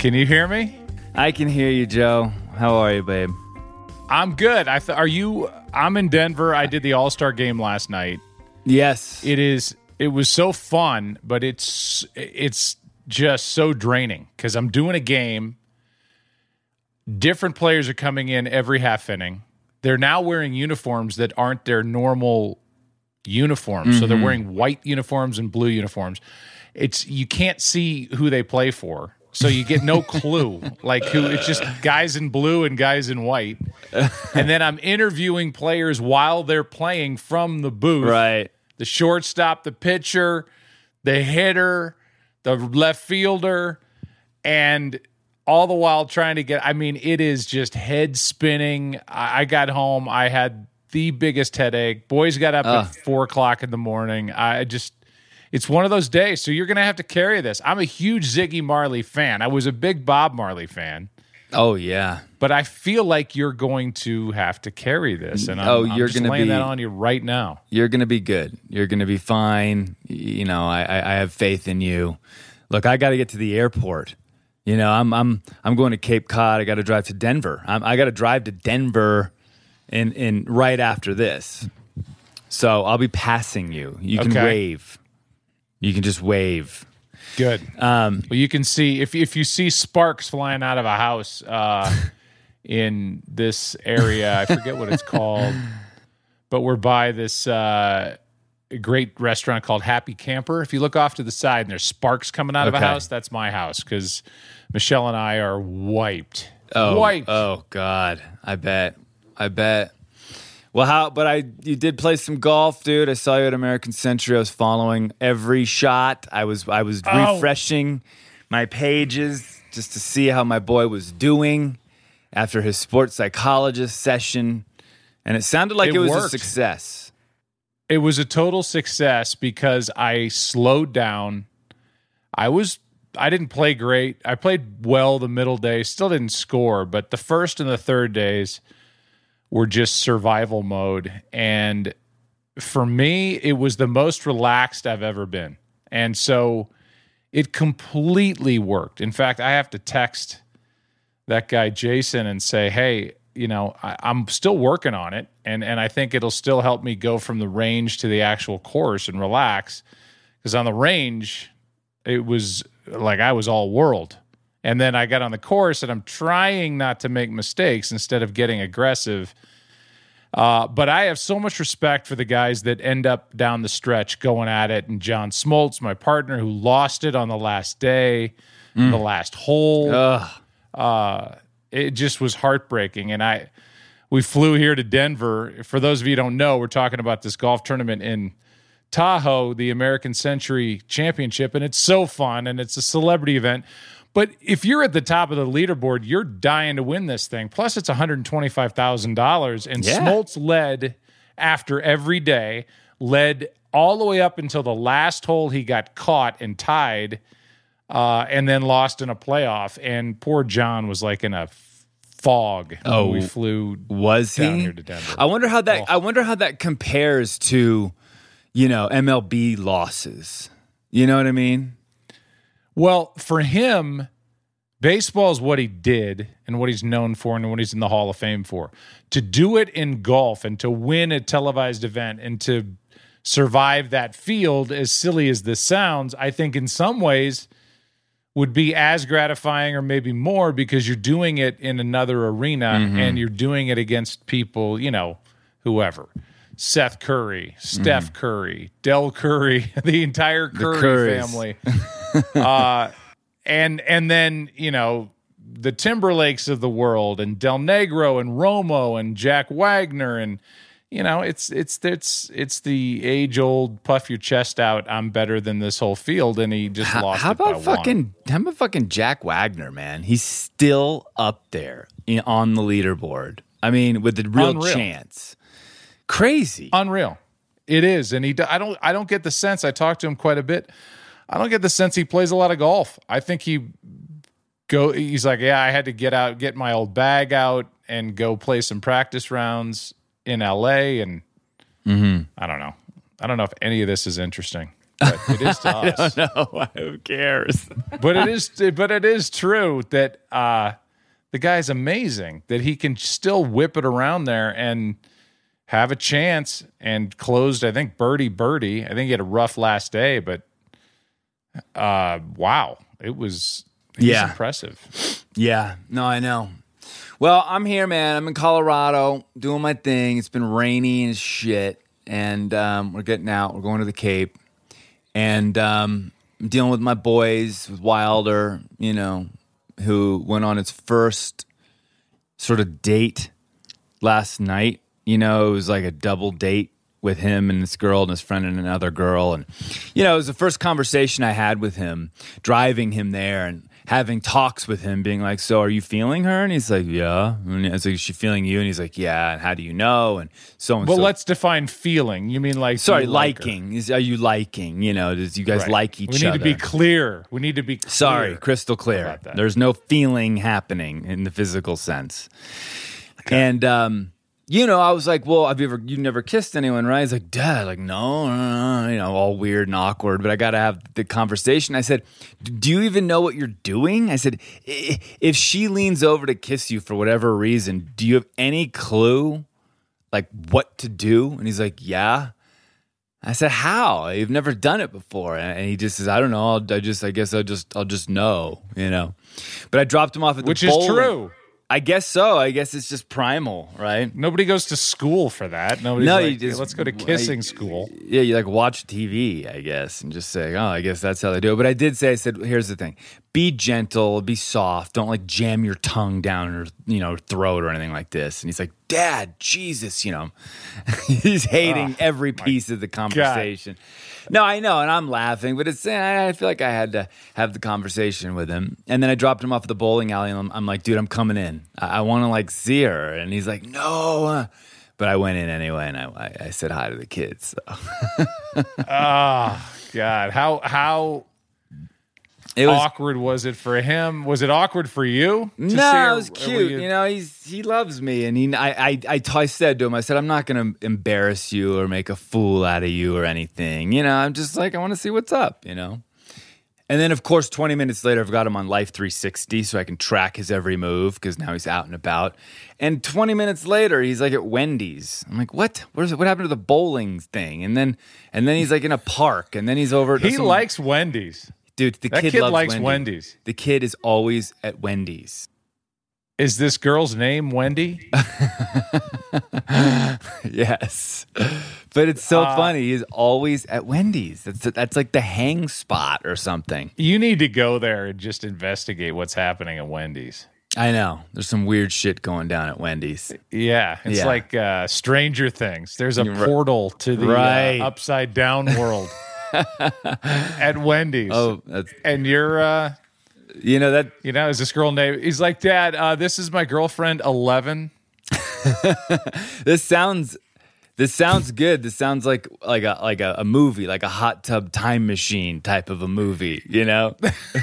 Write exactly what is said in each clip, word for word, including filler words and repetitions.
Can you hear me? I can hear you, Joe. How are you, babe? I'm good. I th- are you? I'm in Denver. I did the All-Star game last night. Yes. It is. It was so fun, but it's it's just so draining because I'm doing a game. Different players are coming in every half inning. They're now wearing uniforms that aren't their normal uniforms. Mm-hmm. So they're wearing white uniforms and blue uniforms. It's you can't see who they play for. So you get no clue, like who. It's just guys in blue and guys in white, and then I'm interviewing players while they're playing from the booth. Right, the shortstop, the pitcher, the hitter, the left fielder, and all the while trying to get. I mean, it is just head spinning. I, I got home, I had the biggest headache. Boys got up uh. at four o'clock in the morning. I just. It's one of those days, so you're going to have to carry this. I'm a huge Ziggy Marley fan. I was a big Bob Marley fan. Oh, yeah. But I feel like you're going to have to carry this, and I'm, oh, I'm you're just gonna laying be, that on you right now. You're going to be good. You're going to be fine. You know, I, I have faith in you. Look, I got to get to the airport. You know, I'm I'm I'm going to Cape Cod. I got to drive to Denver. I'm, I got to drive to Denver in in right after this. So I'll be passing you. You can okay. wave. You can just wave. Good. Um, well, you can see if if you see sparks flying out of a house uh, in this area. I forget what it's called, but we're by this uh, great restaurant called Happy Camper. If you look off to the side and there's sparks coming out okay. of a house, that's my house because Michelle and I are wiped. Oh, wiped. Oh God, I bet. I bet. Well, how? But I, you did play some golf, dude. I saw you at American Century. I was following every shot. I was, I was oh. refreshing my pages just to see how my boy was doing after his sports psychologist session, and it sounded like it, it was worked. a success. It was a total success because I slowed down. I was, I didn't play great. I played well the middle day. Still didn't score, but the first and the third days were just survival mode. And for me, it was the most relaxed I've ever been. And so it completely worked. In fact, I have to text that guy Jason and say, hey, you know, I, I'm still working on it. And, and I think it'll still help me go from the range to the actual course and relax. Because on the range, it was like I was all world. And then I got on the course, and I'm trying not to make mistakes instead of getting aggressive. Uh, but I have so much respect for the guys that end up down the stretch going at it. And John Smoltz, my partner, who lost it on the last day, mm. the last hole. Uh, it just was heartbreaking. And I, we flew here to Denver. For those of you who don't know, we're talking about this golf tournament in Tahoe, the American Century Championship, and it's so fun, and it's a celebrity event. But if you're at the top of the leaderboard, you're dying to win this thing. Plus, it's one hundred twenty-five thousand dollars. And yeah. Smoltz led after every day, led all the way up until the last hole he got caught and tied, uh, and then lost in a playoff. And poor John was like in a fog oh, when we flew was down he? here to Denver. I wonder how that. Oh. I wonder how that compares to, you know, M L B losses. You know what I mean? Well, for him, baseball is what he did and what he's known for and what he's in the Hall of Fame for. To do it in golf and to win a televised event and to survive that field, as silly as this sounds, I think in some ways would be as gratifying or maybe more because you're doing it in another arena mm-hmm. and you're doing it against people, you know, whoever. Seth Curry, Steph mm. Curry, Del Curry, the entire Curry family. uh, and and then, you know, the Timberlakes of the world and Del Negro and Romo and Jack Wagner. And, you know, it's it's it's it's the age-old puff your chest out, I'm better than this whole field. And he just how, lost how it by about fucking, one. How about fucking Jack Wagner, man? He's still up there in, on the leaderboard. I mean, with the real Unreal. chance. Crazy. Unreal. It is. And he I don't I don't get the sense, I talked to him quite a bit. I don't get the sense he plays a lot of golf. I think he go he's like, yeah, I had to get out, get my old bag out and go play some practice rounds in L A and mm-hmm. I don't know. I don't know if any of this is interesting. but it is to I us. don't know. Who cares? But it is, but it is true that uh, the guy's amazing. That he can still whip it around there and have a chance. And closed, I think, birdie birdie. I think he had a rough last day, but uh, wow, it was, it Yeah. was impressive. Yeah. No, I know. Well, I'm here, man. I'm in Colorado doing my thing. It's been rainy as shit, and um, we're getting out. We're going to the Cape, and um, I'm dealing with my boys, with Wilder, you know, who went on its first sort of date last night. You know, it was like a double date with him and this girl and his friend and another girl. And, you know, it was the first conversation I had with him, driving him there and having talks with him, being like, so are you feeling her? And he's like, yeah. And I was like, is she feeling you? And he's like, yeah. And how do you know? And so and Well, so. let's define feeling. You mean like, Sorry, do you like her? liking. Is, are you liking? You know, does you guys Right. like each We need other? to be clear. We need to be clear. Sorry, crystal clear. about that. There's no feeling happening in the physical sense. And, um, you know, I was like, well, have you ever, you never kissed anyone, right? He's like, Dad, like, no, no, no, you know, all weird and awkward, but I got to have the conversation. I said, do you even know what you're doing? I said, "I- if she leans over to kiss you for whatever reason, do you have any clue, like, what to do? And he's like, yeah. I said, how? You've never done it before. And he just says, I don't know. I'll, I just, I guess I'll just, I'll just know, you know. But I dropped him off at the Which is bowling. true. I guess so. I guess it's just primal, right? Nobody goes to school for that. Nobody's No, like, you just- let's go to kissing I- school. Yeah, you like watch T V, I guess, and just say, oh, I guess that's how they do it. But I did say, I said, here's the thing. Be gentle, be soft. Don't like jam your tongue down her, you know, throat or anything like this. And he's like, Dad, Jesus, you know. He's hating Oh, every piece of the conversation. No, I know, and I'm laughing, but it's I I feel like I had to have the conversation with him. And then I dropped him off at the bowling alley, and I'm, I'm like, dude, I'm coming in. I, I want to like see her. And he's like, no. uh," But I went in anyway, and I, I, I said hi to the kids. So. Oh, God. How how It was awkward was it for him? Was it awkward for you? to see no, her? it was Or were cute. You, know, he's he loves me, and he I I I, t- I said to him, I said, I'm not going to embarrass you or make a fool out of you or anything. You know, I'm just like I want to see what's up. You know. And then, of course, twenty minutes later, I've got him on Life three sixty so I can track his every move because now he's out and about. And twenty minutes later, he's like at Wendy's. I'm like, what? Where's what happened to the bowling thing? And then, and then he's like in a park, and then he's over. At He some- likes Wendy's. dude. The That kid, kid loves likes Wendy's. Wendy's. The kid is always at Wendy's. Is this girl's name Wendy? Yes, but it's so Uh, funny. He's always at Wendy's. That's that's like the hang spot or something. You need to go there and just investigate what's happening at Wendy's. I know. There's some weird shit going down at Wendy's. Yeah, it's Yeah. like uh, Stranger Things. There's a You're right. portal to the Right. uh, upside down world at Wendy's. Oh, that's, And you're, uh, you know that. you know, is this girl named? He's like, Dad, uh, this is my girlfriend, Eleven. This sounds. This sounds good. This sounds like like a like a, a movie, like a hot tub time machine type of a movie. You know?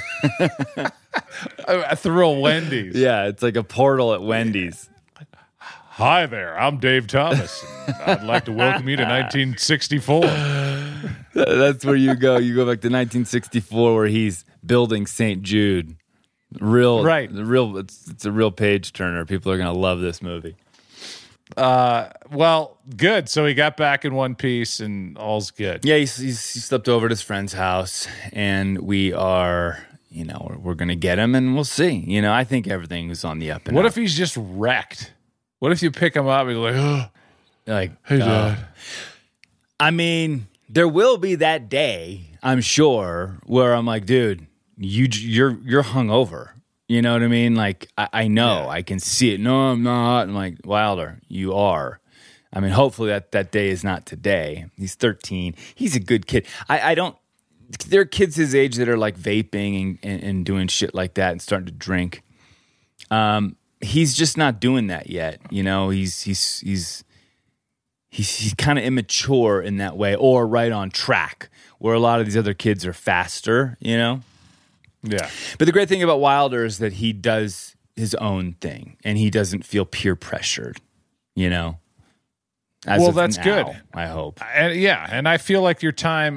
Uh, through a Wendy's. Yeah, it's like a portal at Wendy's. Hi there, I'm Dave Thomas. And I'd like to welcome you to nineteen sixty-four. That's where you go. You go back to nineteen sixty-four, where he's building Saint Jude. Real, Right. The real. It's, it's a real page turner. People are gonna love this movie. Uh, well, good. So he got back in one piece, and all's good. Yeah, he's, he's, he slept over at his friend's house, and we are, you know, we're, we're gonna get him, and we'll see. You know, I think everything is on the up and What up. if he's just wrecked? What if you pick him up and you're like, oh, like, hey, uh, Dad. I mean, there will be that day, I'm sure, where I'm like, dude, you you're you're hungover. You know what I mean? Like, I, I know, Yeah. I can see it. No, I'm not. I'm like, Wilder, you are. I mean, hopefully that, that day is not today. He's thirteen. He's a good kid. I, I don't, there are kids his age that are like vaping and, and, and doing shit like that and starting to drink. Um, he's just not doing that yet. You know, he's, he's, he's, he's, he's kind of immature in that way, or right on track where a lot of these other kids are faster, you know? Yeah. But the great thing about Wilder is that he does his own thing and he doesn't feel peer pressured, you know? As Well, of that's now, good. I hope. And yeah, and I feel like your time,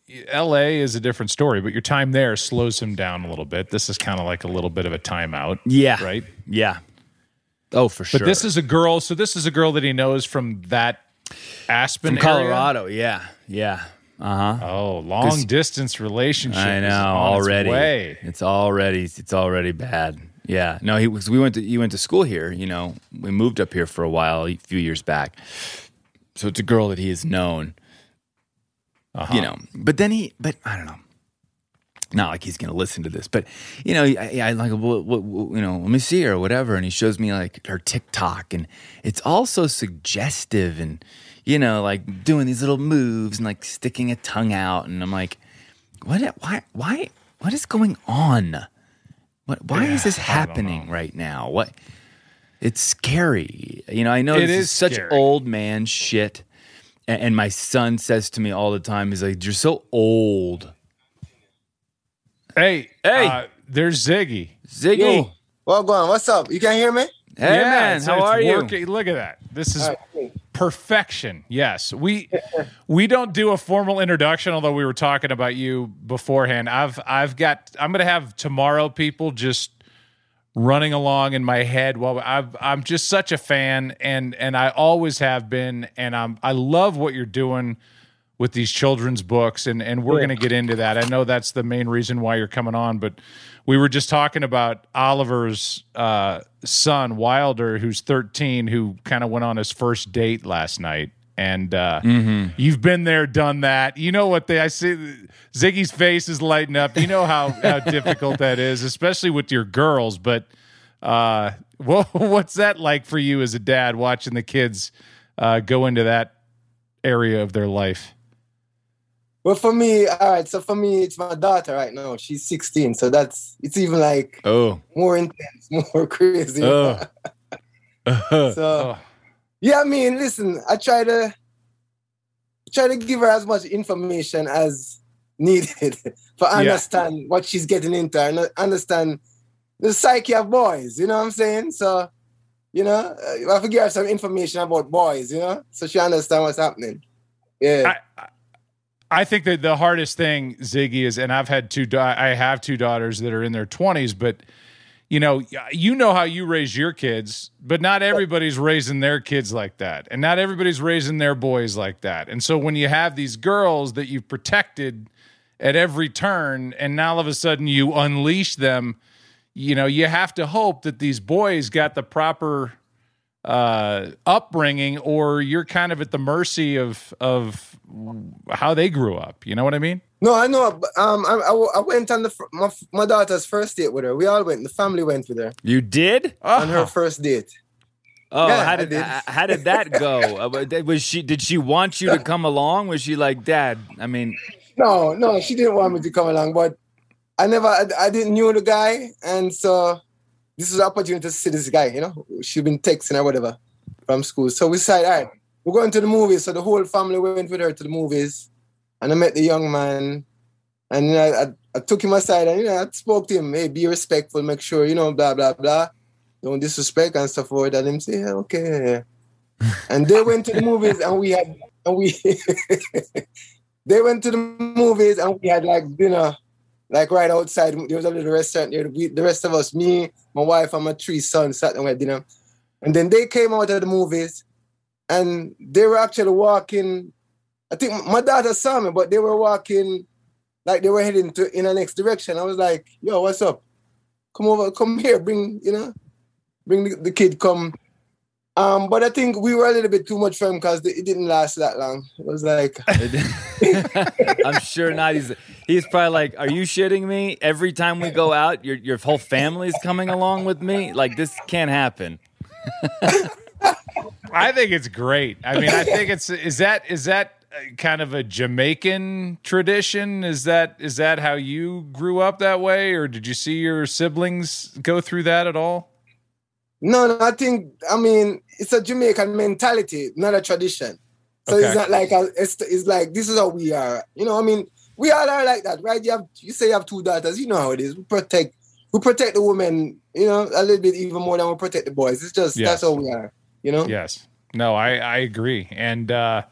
L A is a different story, but your time there slows him down a little bit. This is kind of like a little bit of a timeout. Yeah. Right? Yeah. Oh, for sure. But this is a girl. So this is a girl that he knows from that Aspen from Colorado. Area? Yeah. Yeah. Uh-huh. Oh, long distance relationship. I know, already. Its it's already it's already bad. Yeah. No, he was we went to he went to school here, you know. We moved up here for a while a few years back. So it's a girl that he has known. Uh-huh. You know. But then he but I don't know. Not like he's going to listen to this, but you know, I, I like, what, what, you know, let me see her or whatever, and he shows me like her TikTok, and it's all so suggestive, and you know, like doing these little moves and like sticking a tongue out, and I'm like, what? Why? Why? What is going on? What? Why yeah, is this happening right now? What? It's scary. You know, I know it this is, is such scary. old man shit, and, and my son says to me all the time, he's like, "You're so old." Hey, hey, uh, there's Ziggy. Ziggy. Yo, well, go on. What's up? You can hear me? Hey, yeah, man, it's, how it's are working. you? Look at that. This is right. perfection. Yes, we we don't do a formal introduction, although we were talking about you beforehand. I've I've got. I'm going to have tomorrow people just running along in my head while I've, I'm just such a fan, and and I always have been, and I'm I love what you're doing with these children's books, and, and we're Yeah. going to get into that. I know that's the main reason why you're coming on, but we were just talking about Oliver's uh, son, Wilder, who's thirteen, who kind of went on his first date last night. And uh, Mm-hmm. you've been there, done that. You know what they, I see Ziggy's face is lighting up. You know how, how difficult that is, especially with your girls. But uh, well, what's that like for you as a dad, watching the kids uh, go into that area of their life? Well, for me, all right. So for me, it's my daughter right now. She's sixteen, so that's it's even like Oh. more intense, more crazy. Oh. so Oh. yeah, I mean, listen, I try to try to give her as much information as needed for Yeah. understand what she's getting into and understand the psyche of boys. You know what I'm saying? So you know, I have to give her some information about boys. You know, so she understand what's happening. Yeah. I, I- I think that the hardest thing, Ziggy, is, and I've had two, da- I have two daughters that are in their twenties, but you know, you know how you raise your kids, but not everybody's raising their kids like that, and not everybody's raising their boys like that. And so when you have these girls that you've protected at every turn, and now all of a sudden you unleash them, you know, you have to hope that these boys got the proper uh, upbringing, or you're kind of at the mercy of of how they grew up. You know what I mean? No, I know. but, Um, I, I, I went on the fir- my, my daughter's first date with her. We all went. The family went with her You did? on her first date. Oh, Yeah, how I did, did. h- how did that go? Uh, Was she? Did she want you to come along? Was she like, Dad? I mean, No, no, she didn't want me to come along, but I never, I, I didn't knew the guy, and so this was an opportunity to see this guy. You know, she'd been texting or whatever from school. So we decided, all right, we're going to the movies. So the whole family went with her to the movies, and I met the young man, and you know, I, I took him aside, and you know, I spoke to him. Hey, be respectful, make sure you know, blah blah blah, don't disrespect and stuff forward. And him say, yeah, okay, yeah. And they went to the movies, and we had, and we, they went to the movies, and we had like dinner, like right outside. There was a little restaurant there. We, the rest of us, me, my wife, and my three sons, sat and we had dinner. And then they came out of the movies, and they were actually walking. I think my daughter saw me, but they were walking like they were heading to in the next direction. I was like, "Yo, what's up? Come over, come here, bring you know, bring the, the kid, come." Um, but I think we were a little bit too much for him because it didn't last that long. It was like, I'm sure not. He's he's probably like, "Are you shitting me? Every time we go out, your your whole family's coming along with me. Like this can't happen." I think it's great. I mean, I think it's is that is that kind of a Jamaican tradition? Is that is that how you grew up that way, or did you see your siblings go through that at all? no, no, I think, I mean, it's a Jamaican mentality, not a tradition. So Okay. it's not like, a, it's, it's like, this is how we are. You know, I mean, we all are like that, right? You have, you say you have two daughters, you know how it is. We protect, we protect the women, you know, a little bit even more than we protect the boys. It's just, Yes. that's how we are, you know? Yes. No, I, I agree. And uh,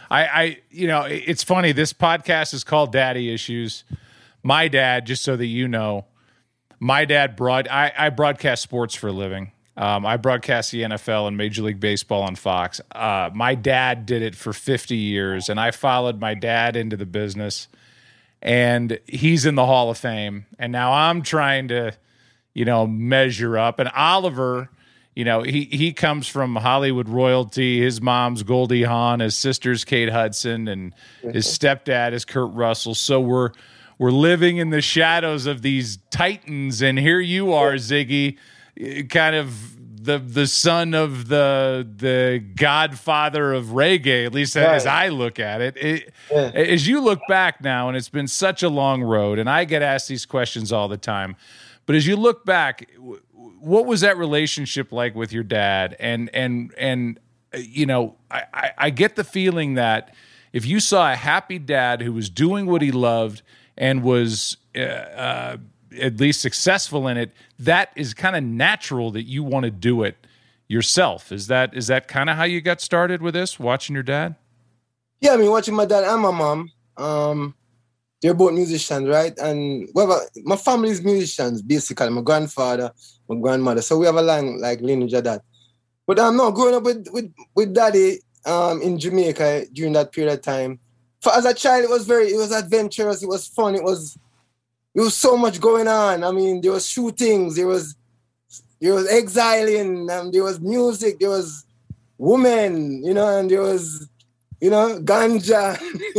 I, I, you know, it's funny. This podcast is called Daddy Issues. My dad, just so that you know, my dad broad. I, I broadcast sports for a living. Um, I broadcast the N F L and Major League Baseball on Fox. Uh, my dad did it for fifty years, and I followed my dad into the business. And he's in the Hall of Fame. And now I'm trying to, you know, measure up. And Oliver, you know, he he comes from Hollywood royalty. His mom's Goldie Hawn, his sister's Kate Hudson, and his stepdad is Kurt Russell. So we're we're living in the shadows of these titans. And here you are, Ziggy, kind of the the son of the the godfather of reggae, at least right. as I look at it. it yeah. As you look back now, and it's been such a long road, and I get asked these questions all the time, but as you look back, what was that relationship like with your dad? And and and you know, I, I, I get the feeling that if you saw a happy dad who was doing what he loved and was uh, uh, at least successful in it, that is kind of natural that you want to do it yourself. Is that is that kind of how you got started with this, watching your dad? Yeah, I mean, watching my dad and my mom. Um, they're both musicians, right? And well, my family is musicians, basically. My grandfather, my grandmother. So we have a long like lineage of that. But I'm um, not growing up with, with, with daddy um, in Jamaica during that period of time. For, as a child, it was very, it was adventurous. It was fun. It was, There was so much going on. I mean, there was shootings, there was there was exiling, um, there was music, there was women, you know, and there was, you know, ganja.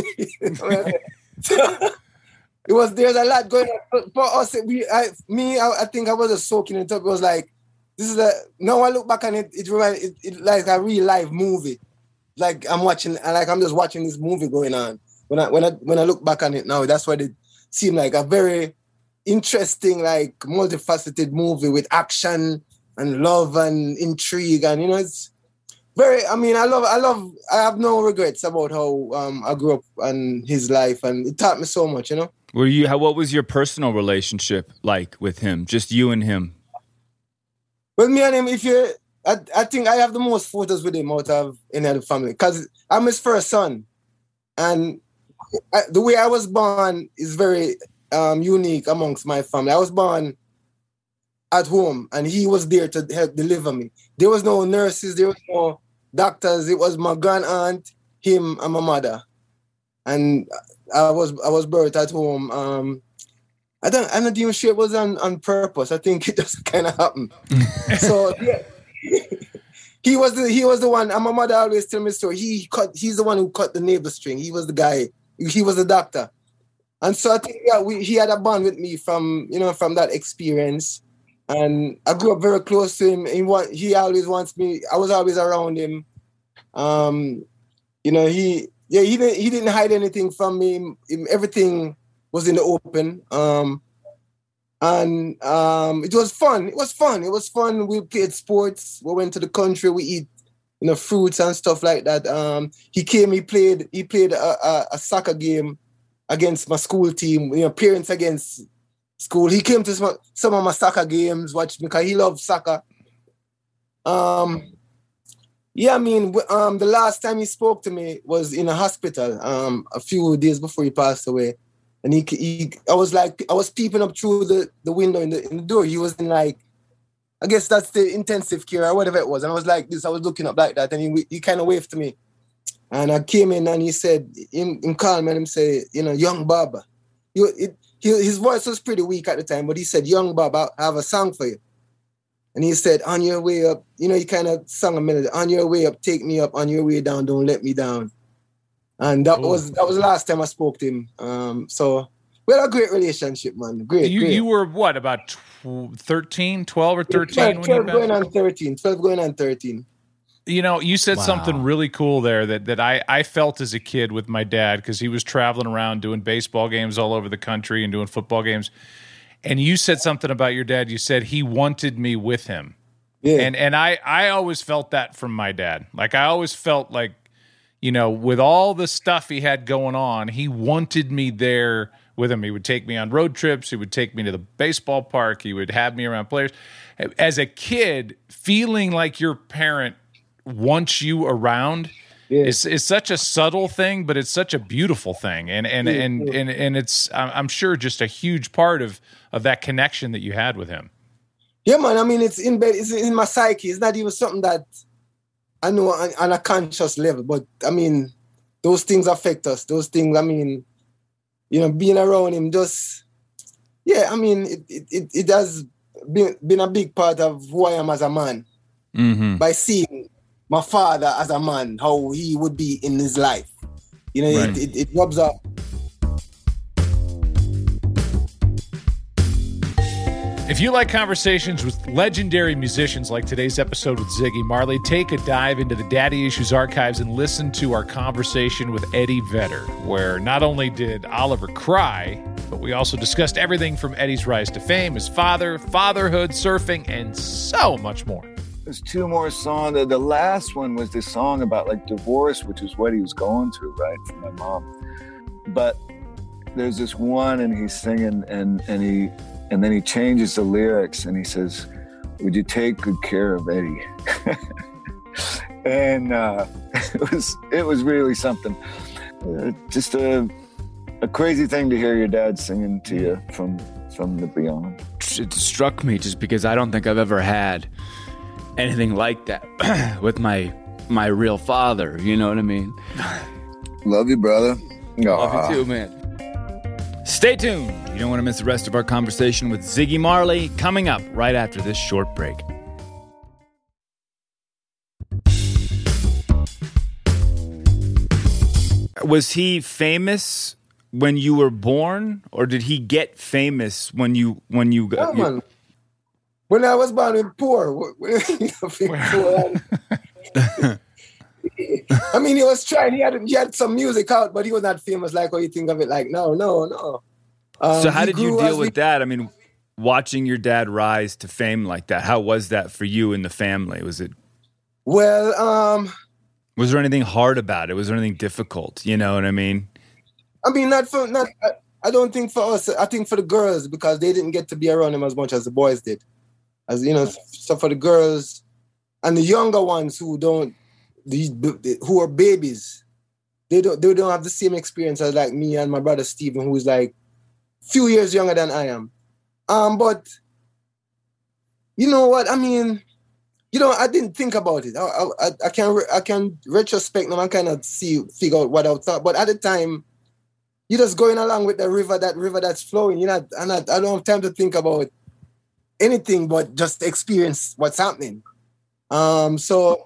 So, it was there's a lot going on. For us, we, I, me, I, I think I was just soaking it up. It was like, this is a. Now I look back on it, it reminds it, it like a real life movie. Like I'm watching, like I'm just watching this movie going on. When I when I when I look back on it now, that's what it seemed like, a very interesting, like multifaceted movie with action and love and intrigue, and you know, it's very. I mean, I love, I love. I have no regrets about how um, I grew up and his life, and it taught me so much. You know. Were you? How? What was your personal relationship like with him? Just you and him. Well, me and him. If you, I, I think I have the most photos with him out of any other family because I'm his first son, and I, the way I was born is very um, unique amongst my family. I was born at home, and he was there to help deliver me. There was no nurses, there was no doctors. It was my grand aunt, him, and my mother. And I was I was birthed at home. Um, I don't I'm not even sure it was on, on purpose. I think it just kind of happened. So yeah. He was the he was the one, and my mother always tell me the story. He cut he's the one who cut the navel string. He was the guy. He was a doctor. And so I think yeah, we, he had a bond with me from, you know, from that experience. And I grew up very close to him. He want, he always wants me, I was always around him. Um, you know, he yeah, he didn't he didn't hide anything from me. Everything was in the open. Um, and um, it was fun. It was fun. It was fun. We played sports. We went to the country. We eat, you know, fruits and stuff like that. Um, he came. He played. He played a, a, a soccer game against my school team. You know, parents against school. He came to some, some of my soccer games. Watched me because he loved soccer. Um, yeah, I mean, um, the last time he spoke to me was in a hospital. Um, a few days before he passed away. And he, he, I was like, I was peeping up through the, the window in the, in the door. He was in like, I guess that's the intensive care or whatever it was. And I was like this, I was looking up like that. And he, he kind of waved to me. And I came in and he said, in, in calm, and him say, you know, young Bob. You, it, he, his voice was pretty weak at the time, but he said, young Bob, I have a song for you. And he said, on your way up, you know, he kind of sung a melody, on your way up, take me up, on your way down, don't let me down. And that Ooh. was that was the last time I spoke to him. Um, so we had a great relationship, man. Great. You great. you were what, about thirteen, twelve or thirteen? twelve, twelve going on thirteen. twelve going on thirteen. You know, you said wow. something really cool there that, that I, I felt as a kid with my dad, because he was traveling around doing baseball games all over the country and doing football games. And you said something about your dad. You said he wanted me with him. Yeah. And and I, I always felt that from my dad. Like, I always felt like, you know, with all the stuff he had going on, he wanted me there with him. He would take me on road trips. He would take me to the baseball park. He would have me around players. As a kid, feeling like your parent wants you around Yeah. It's it's such a subtle thing, but it's such a beautiful thing, and and Yeah, and, yeah. and and it's I'm sure just a huge part of of that connection that you had with him. Yeah, man. I mean, it's in bed. It's in my psyche. It's not even something that I know on, on a conscious level. But I mean, those things affect us. Those things. I mean, you know, being around him just. Yeah, I mean, it it it, it has been been a big part of who I am as a man. Mm-hmm. By seeing my father as a man, how he would be in his life. You know, Right. it, it, it rubs off. If you like conversations with legendary musicians like today's episode with Ziggy Marley, take a dive into the Daddy Issues archives and listen to our conversation with Eddie Vedder, where not only did Oliver cry, but we also discussed everything from Eddie's rise to fame, his father, fatherhood, surfing, and so much more. There's two more songs. The, the last one was this song about like divorce, which is what he was going through, right, from my mom. But there's this one, and he's singing, and and he and then he changes the lyrics, and he says, "Would you take good care of Eddie?" and uh, it was it was really something. Uh, just a a crazy thing to hear your dad singing to you from from the beyond. It struck me just because I don't think I've ever had anything like that with my my real father. You know what I mean? Love you, brother. Love you too, man. Stay tuned. You don't want to miss the rest of our conversation with Ziggy Marley coming up right after this short break. Was he famous when you were born, or did he get famous when you when you Yeah, got? you- man. When I was born in poor, when- poor I mean, he was trying. He had he had some music out, but he was not famous like how you think of it. Like, no, no, no. Um, So how he did you grew deal as with we- that? I mean, watching your dad rise to fame like that, how was that for you and the family? Was it Well, um, was there anything hard about it? Was there anything difficult? You know what I mean? I mean, not for not. I, I don't think for us. I think for the girls, because they didn't get to be around him as much as the boys did. As you know, so for the girls and the younger ones who don't, these who are babies, they don't they don't have the same experience as like me and my brother Stephen, who is like few years younger than I am. Um, but you know what? I mean, you know, I didn't think about it. I I, I can I can retrospect now and kind of see figure out what I thought. But at the time, you're just going along with the river, that river that's flowing. You're not, I'm not, I don't have time to think about anything but just experience what's happening. Um, so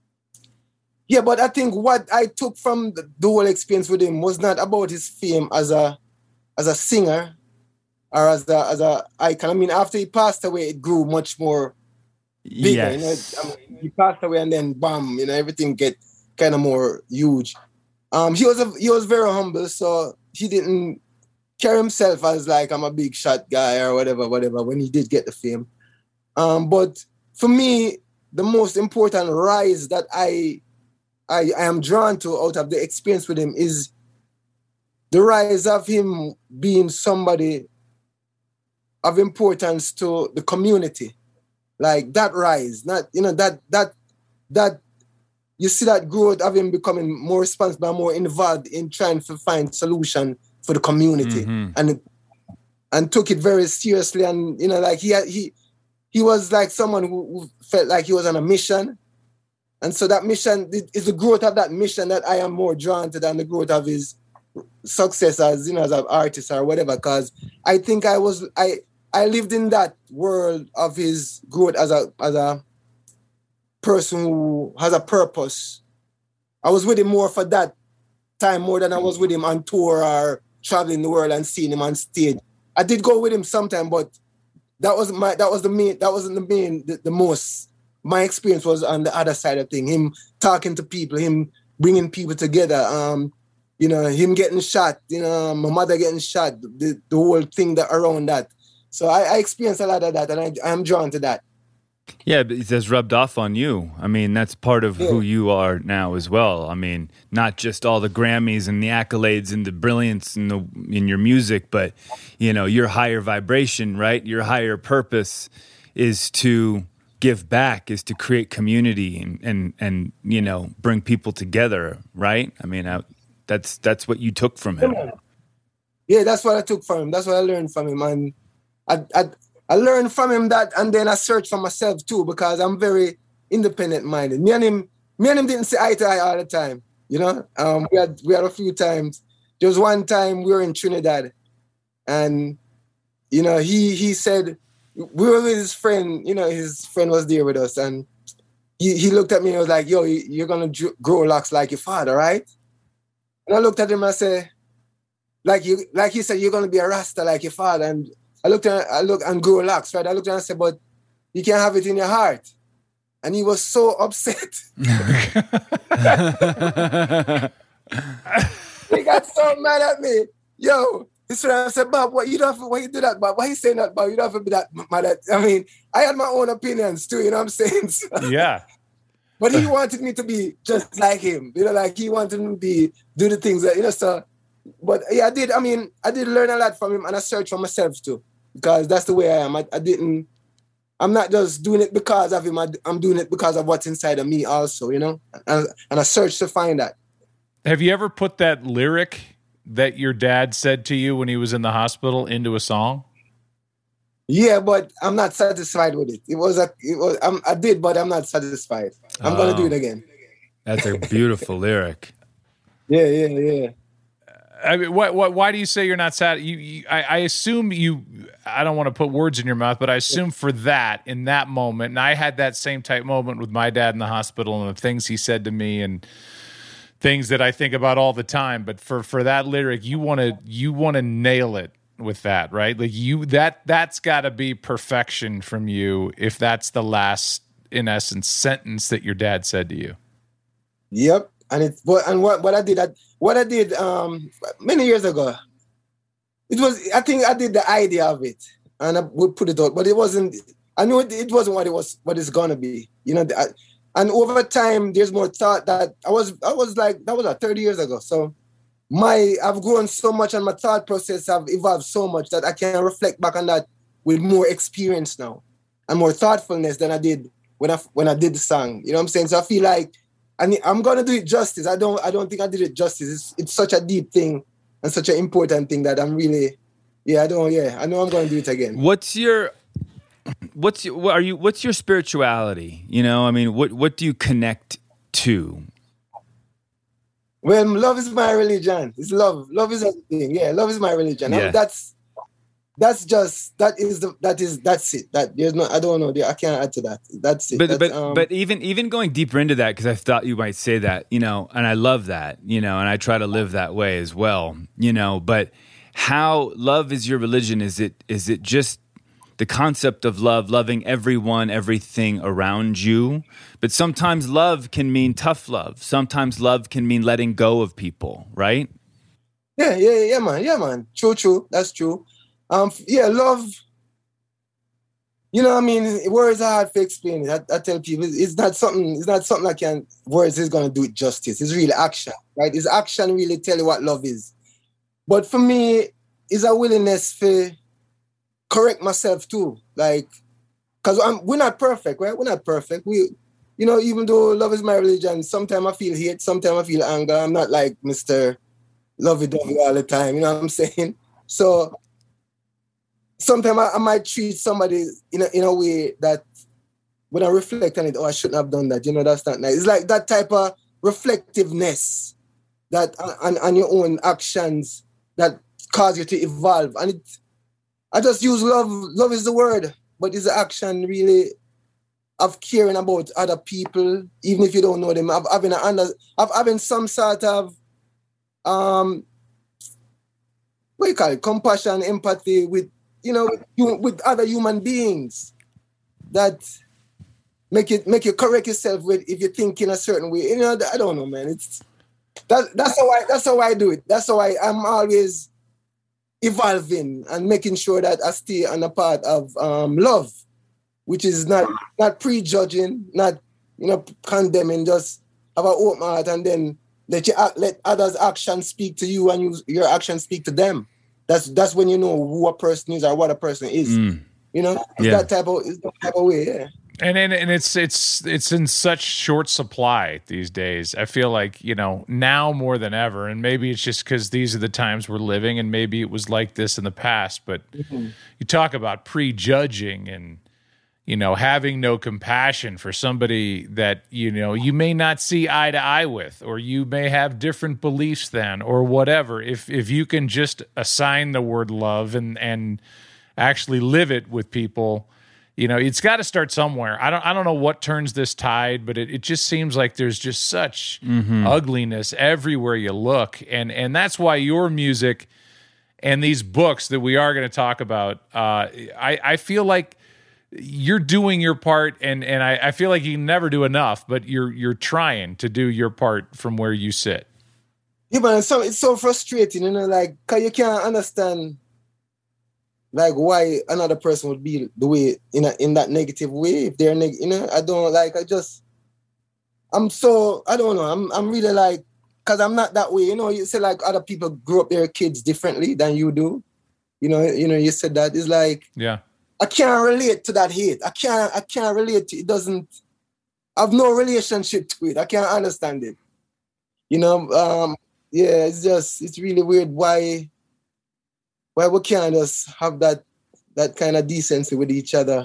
yeah, but I think what I took from the, the whole experience with him was not about his fame as a as a singer or as a as a icon. I mean, after he passed away, it grew much more bigger. Yes. You know, I mean, he passed away and then bam, you know, everything get kind of more huge. Um, he was a, he was very humble, so he didn't carry himself as like I'm a big shot guy or whatever, whatever. When he did get the fame, um, but for me, the most important rise that I, I I am drawn to out of the experience with him is the rise of him being somebody of importance to the community. Like that rise, not you know that that that you see that growth of him becoming more responsible and more involved in trying to find solution for the community, Mhm. and and took it very seriously. And you know, like he had, he he was like someone who, who felt like he was on a mission, and so that mission is the growth of that mission that I am more drawn to than the growth of his success as you know as an artist or whatever. Because I think I was I I lived in that world of his growth as a as a person who has a purpose. I was with him more for that time more than I was with him on tour or traveling the world and seeing him on stage. I did go with him sometime, but that wasn't my that was the main that wasn't the main the, the most. My experience was on the other side of thing. Him talking to people, him bringing people together. Um, you know, him getting shot. You know, my mother getting shot. The, the whole thing that around that. So I, I experienced a lot of that, and I, I am drawn to that. Yeah, but it has rubbed off on you. I mean, that's part of Yeah. who you are now as well. I mean, not just all the Grammys and the accolades and the brilliance in the in your music, but you know, your higher vibration, right? Your higher purpose is to give back is to create community and and, and you know, bring people together, right? I mean, I, that's that's what you took from him. Yeah, that's what I took from him. That's what I learned from him, and I I, I learned from him that, and then I searched for myself too, because I'm very independent minded. Me and him, me and him didn't see eye to eye all the time. You know, um, we had we had a few times. There was one time we were in Trinidad, and you know, he he said we were with his friend. You know, his friend was there with us, and he he looked at me and was like, "Yo, you're gonna grow locks like your father, right?" And I looked at him and I said, Like you, like he said, you're gonna be a Rasta like your father. And I looked at, I looked and grow locks, right? I looked at him and I said, but you can't have it in your heart. And he was so upset. He got so mad at me. Yo, his friend said, Bob, what you don't have to, why you do that, Bob? Why you saying that, Bob? You don't have to be that mad at. I mean, I had my own opinions too, you know what I'm saying? So, yeah. But he wanted me to be just like him, you know, like he wanted me to be, do the things that, you know, so. But yeah, I did. I mean, I did learn a lot from him, and I searched for myself too, because that's the way I am. I, I didn't. I'm not just doing it because of him. I, I'm doing it because of what's inside of me, also. You know, and, and I searched to find that. Have you ever put that lyric that your dad said to you when he was in the hospital into a song? Yeah, but I'm not satisfied with it. It was a. It was. I'm, I did, but I'm not satisfied. I'm oh, gonna do it again. That's a beautiful lyric. Yeah, yeah, yeah. I mean, what, what, why do you say you're not sad? You, you I, I assume you, I don't want to put words in your mouth, but I assume for that, in that moment, and I had that same type moment with my dad in the hospital and the things he said to me and things that I think about all the time. But for, for that lyric, you want to, you want to nail it with that, right? Like you, that, that's got to be perfection from you if that's the last, in essence, sentence that your dad said to you. Yep. And it, and what, what I did, I, what I did um, many years ago, it was, I think I did the idea of it and I would put it out, but it wasn't, I knew it, it wasn't what it was, what it's going to be, you know, I, and over time, there's more thought that I was, I was like, that was like thirty years ago. So my, I've grown so much and my thought process have evolved so much that I can reflect back on that with more experience now and more thoughtfulness than I did when I, when I did the song, you know what I'm saying? So I feel like, and I'm gonna do it justice. I don't. I don't think I did it justice. It's, it's such a deep thing and such an important thing that I'm really. Yeah, I don't. Yeah, I know I'm gonna do it again. What's your, what's your, what are you? What's your spirituality? You know, I mean, what what do you connect to? Well, love is my religion. It's love. Love is everything. Yeah, love is my religion. Yeah. I mean, that's that's just that is the that is that's it. That there's no. I don't know. I can't add to that. That's it. But that's, but um, but even even going deeper into that, because I thought you might say that, you know, and I love that, you know, and I try to live that way as well, you know. But how love is your religion? Is it is it just the concept of love, loving everyone, everything around you? But sometimes love can mean tough love. Sometimes love can mean letting go of people, right? Yeah, yeah, yeah, man, yeah, man. True, true. That's true. Um, yeah, love. You know, what I mean, words are hard to explain it. I, I tell people, it's not something. It's not something I can. Words is gonna do it justice. It's really action, right? It's action really tell you what love is. But for me, it's a willingness to correct myself too, like, cause I'm, we're not perfect, right? We're not perfect. We, you know, even though love is my religion, sometimes I feel hate, sometimes I feel anger. I'm not like Mister Lovey-dovey all the time. You know what I'm saying? So. Sometimes I, I might treat somebody in a, in a way that when I reflect on it, oh, I shouldn't have done that. You know, that's not nice. It's like that type of reflectiveness that on, on your own actions that cause you to evolve. And it, I just use love. Love is the word, but it's the action really of caring about other people, even if you don't know them. Of having, a, of having some sort of, um, what do you call it, compassion, empathy with, you know, with, with other human beings that make it make you correct yourself with if you think in a certain way. You know, I don't know, man. It's that that's how I that's how I do it. That's how I I'm always evolving and making sure that I stay on a part of um, love, which is not not prejudging, not you know condemning. Just have an open heart and then let you act, let others' actions speak to you and you, your actions speak to them. That's that's when you know who a person is or what a person is. Mm. You know, it's yeah. that type of it's that type of way. Yeah. And, and and it's it's it's in such short supply these days. I feel like, you know, now more than ever, and maybe it's just because these are the times we're living, and maybe it was like this in the past. But mm-hmm. you talk about prejudging and, you know, having no compassion for somebody that, you know, you may not see eye to eye with, or you may have different beliefs than, or whatever. If if you can just assign the word love and and actually live it with people. You know, it's got to start somewhere. I don't I don't know what turns this tide, but it, it just seems like there's just such mm-hmm. ugliness everywhere you look. And and that's why your music and these books that we are going to talk about, uh, I, I feel like you're doing your part, and, and I, I feel like you never do enough, but you're you're trying to do your part from where you sit. Yeah, but it's so, it's so frustrating, you know, like, because you can't understand like why another person would be the way in a, in that negative way. If they're neg- you know, I don't like. I just, I'm so I don't know. I'm I'm really like, cause I'm not that way. You know, you say like other people grew up their kids differently than you do. You know, you know, you said that. It's like, yeah, I can't relate to that hate. I can't I can't relate to it. It doesn't. I have no relationship to it. I can't understand it. You know, um, yeah, it's just it's really weird why. Why we can't just have that that kind of decency with each other?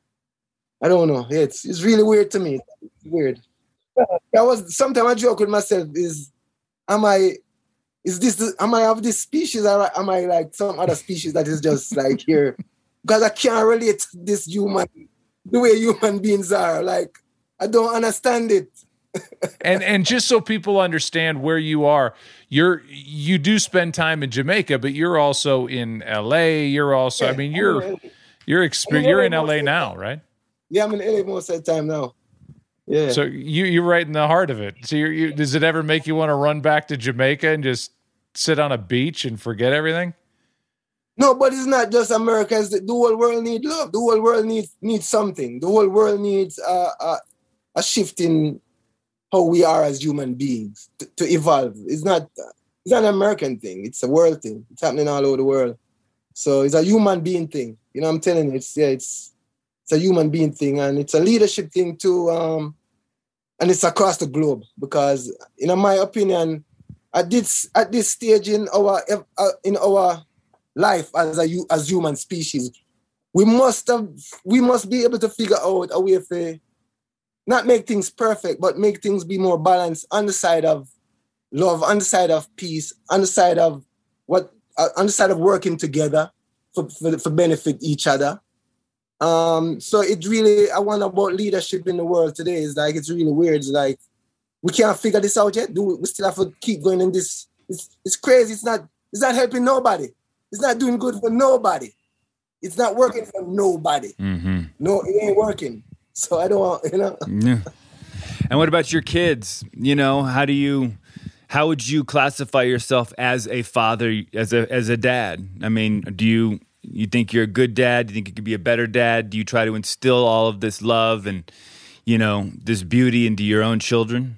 I don't know. It's it's really weird to me. It's weird. I was sometimes I joke with myself: Is am I? Is this? The, am I of this species, or am I like some other species that is just like here? Because I can't relate to this human, the way human beings are. Like I don't understand it. and and just so people understand where you are, you're you do spend time in Jamaica, but you're also in L A. You're also, yeah, I mean, you're you're exper- you're in L A now, right? Yeah, I'm in L A most of the time now. Yeah. So you you're right in the heart of it. So you're, you does it ever make you want to run back to Jamaica and just sit on a beach and forget everything? No, but it's not just America. It's the, the whole world needs love. The whole world needs needs something. The whole world needs uh, a a shift in how we are as human beings to, to evolve. It's not it's not an American thing. It's a world thing. It's happening all over the world. So it's a human being thing. You know what I'm telling you? It's yeah, it's it's a human being thing, and it's a leadership thing too. Um, and it's across the globe because, in my opinion, at this at this stage in our uh, in our life as a as human species, we must have we must be able to figure out a way for not make things perfect, but make things be more balanced on the side of love, on the side of peace, on the side of what, uh, on the side of working together for, for, for benefit each other. Um, so it really, I wonder about leadership in the world today. It's like, it's really weird. It's like, we can't figure this out yet. Do we, we still have to keep going in this? It's, it's crazy. It's not, it's not helping nobody. It's not doing good for nobody. It's not working for nobody. Mm-hmm. No, it ain't working. So I don't want, you know. Yeah. And what about your kids? You know, how do you, how would you classify yourself as a father, as a as a dad? I mean, do you you think you're a good dad? Do you think you could be a better dad? Do you try to instill all of this love and, you know, this beauty into your own children?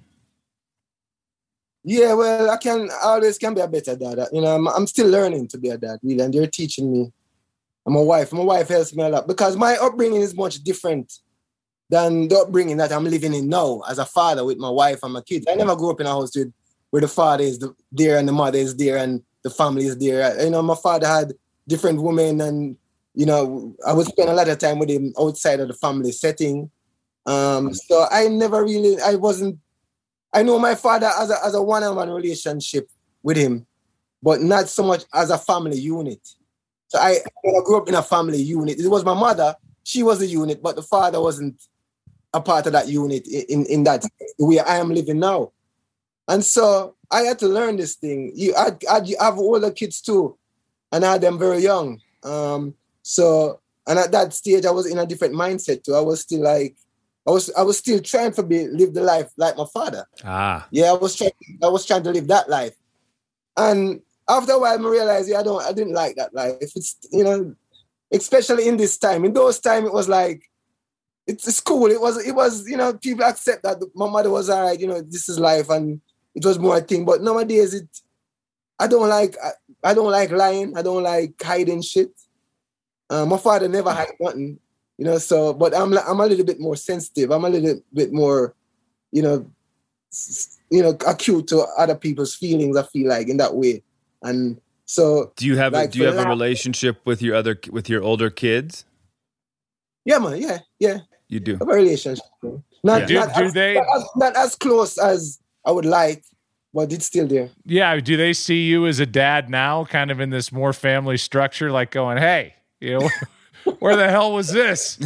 Yeah, well, I can I always can be a better dad. You know, I'm, I'm still learning to be a dad, really, and they're teaching me. And my wife, my wife helps me a lot because my upbringing is much different than the upbringing that I'm living in now as a father with my wife and my kids. I never grew up in a house with, where the father is there and the mother is there and the family is there. You know, my father had different women and, you know, I would spend a lot of time with him outside of the family setting. Um, so I never really, I wasn't, I know my father as a, as a one-on-one relationship with him, but not so much as a family unit. So I, I grew up in a family unit. It was my mother. She was a unit, but the father wasn't a part of that unit in, in, in that the way I am living now. And so I had to learn this thing. You, I, I have older kids too, and I had them very young. Um, so, and at that stage, I was in a different mindset too. I was still like, I was, I was still trying to be live the life like my father. Ah, yeah, I was trying, I was trying to live that life. And after a while, I realized, yeah, I don't, I didn't like that life. It's, you know, especially in this time. In those times, it was like, it's, it's cool. It was, it was, you know, people accept that my mother was all right, you know, this is life, and it was more a thing. But nowadays, it, I don't like, I, I don't like lying. I don't like hiding shit. Uh, my father never hid nothing. You know, so but I'm I'm a little bit more sensitive. I'm a little bit more, you know, you know, acute to other people's feelings. I feel like in that way, and so do you have like, a, do you have last, a relationship with your other with your older kids? Yeah, man. Yeah, yeah. You do. I have a relationship. Not, yeah. not, do, do as, they not as, not as close as I would like, but it's still there. Yeah. Do they see you as a dad now, kind of in this more family structure, like going, "Hey, you know, where the hell was this?"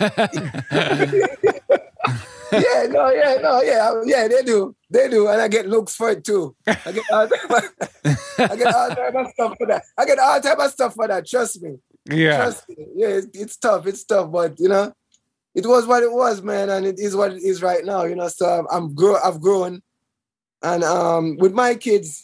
Yeah, no, yeah, no, yeah, yeah, they do, they do, and I get looks for it too. I get all type of, I get all type of stuff for that. I get all type of stuff for that. Trust me. Yeah, Trust me. Yeah, it's, it's tough. It's tough, but you know, it was what it was, man, and it is what it is right now. You know, so I'm, I'm grow, I've grown, and um, with my kids,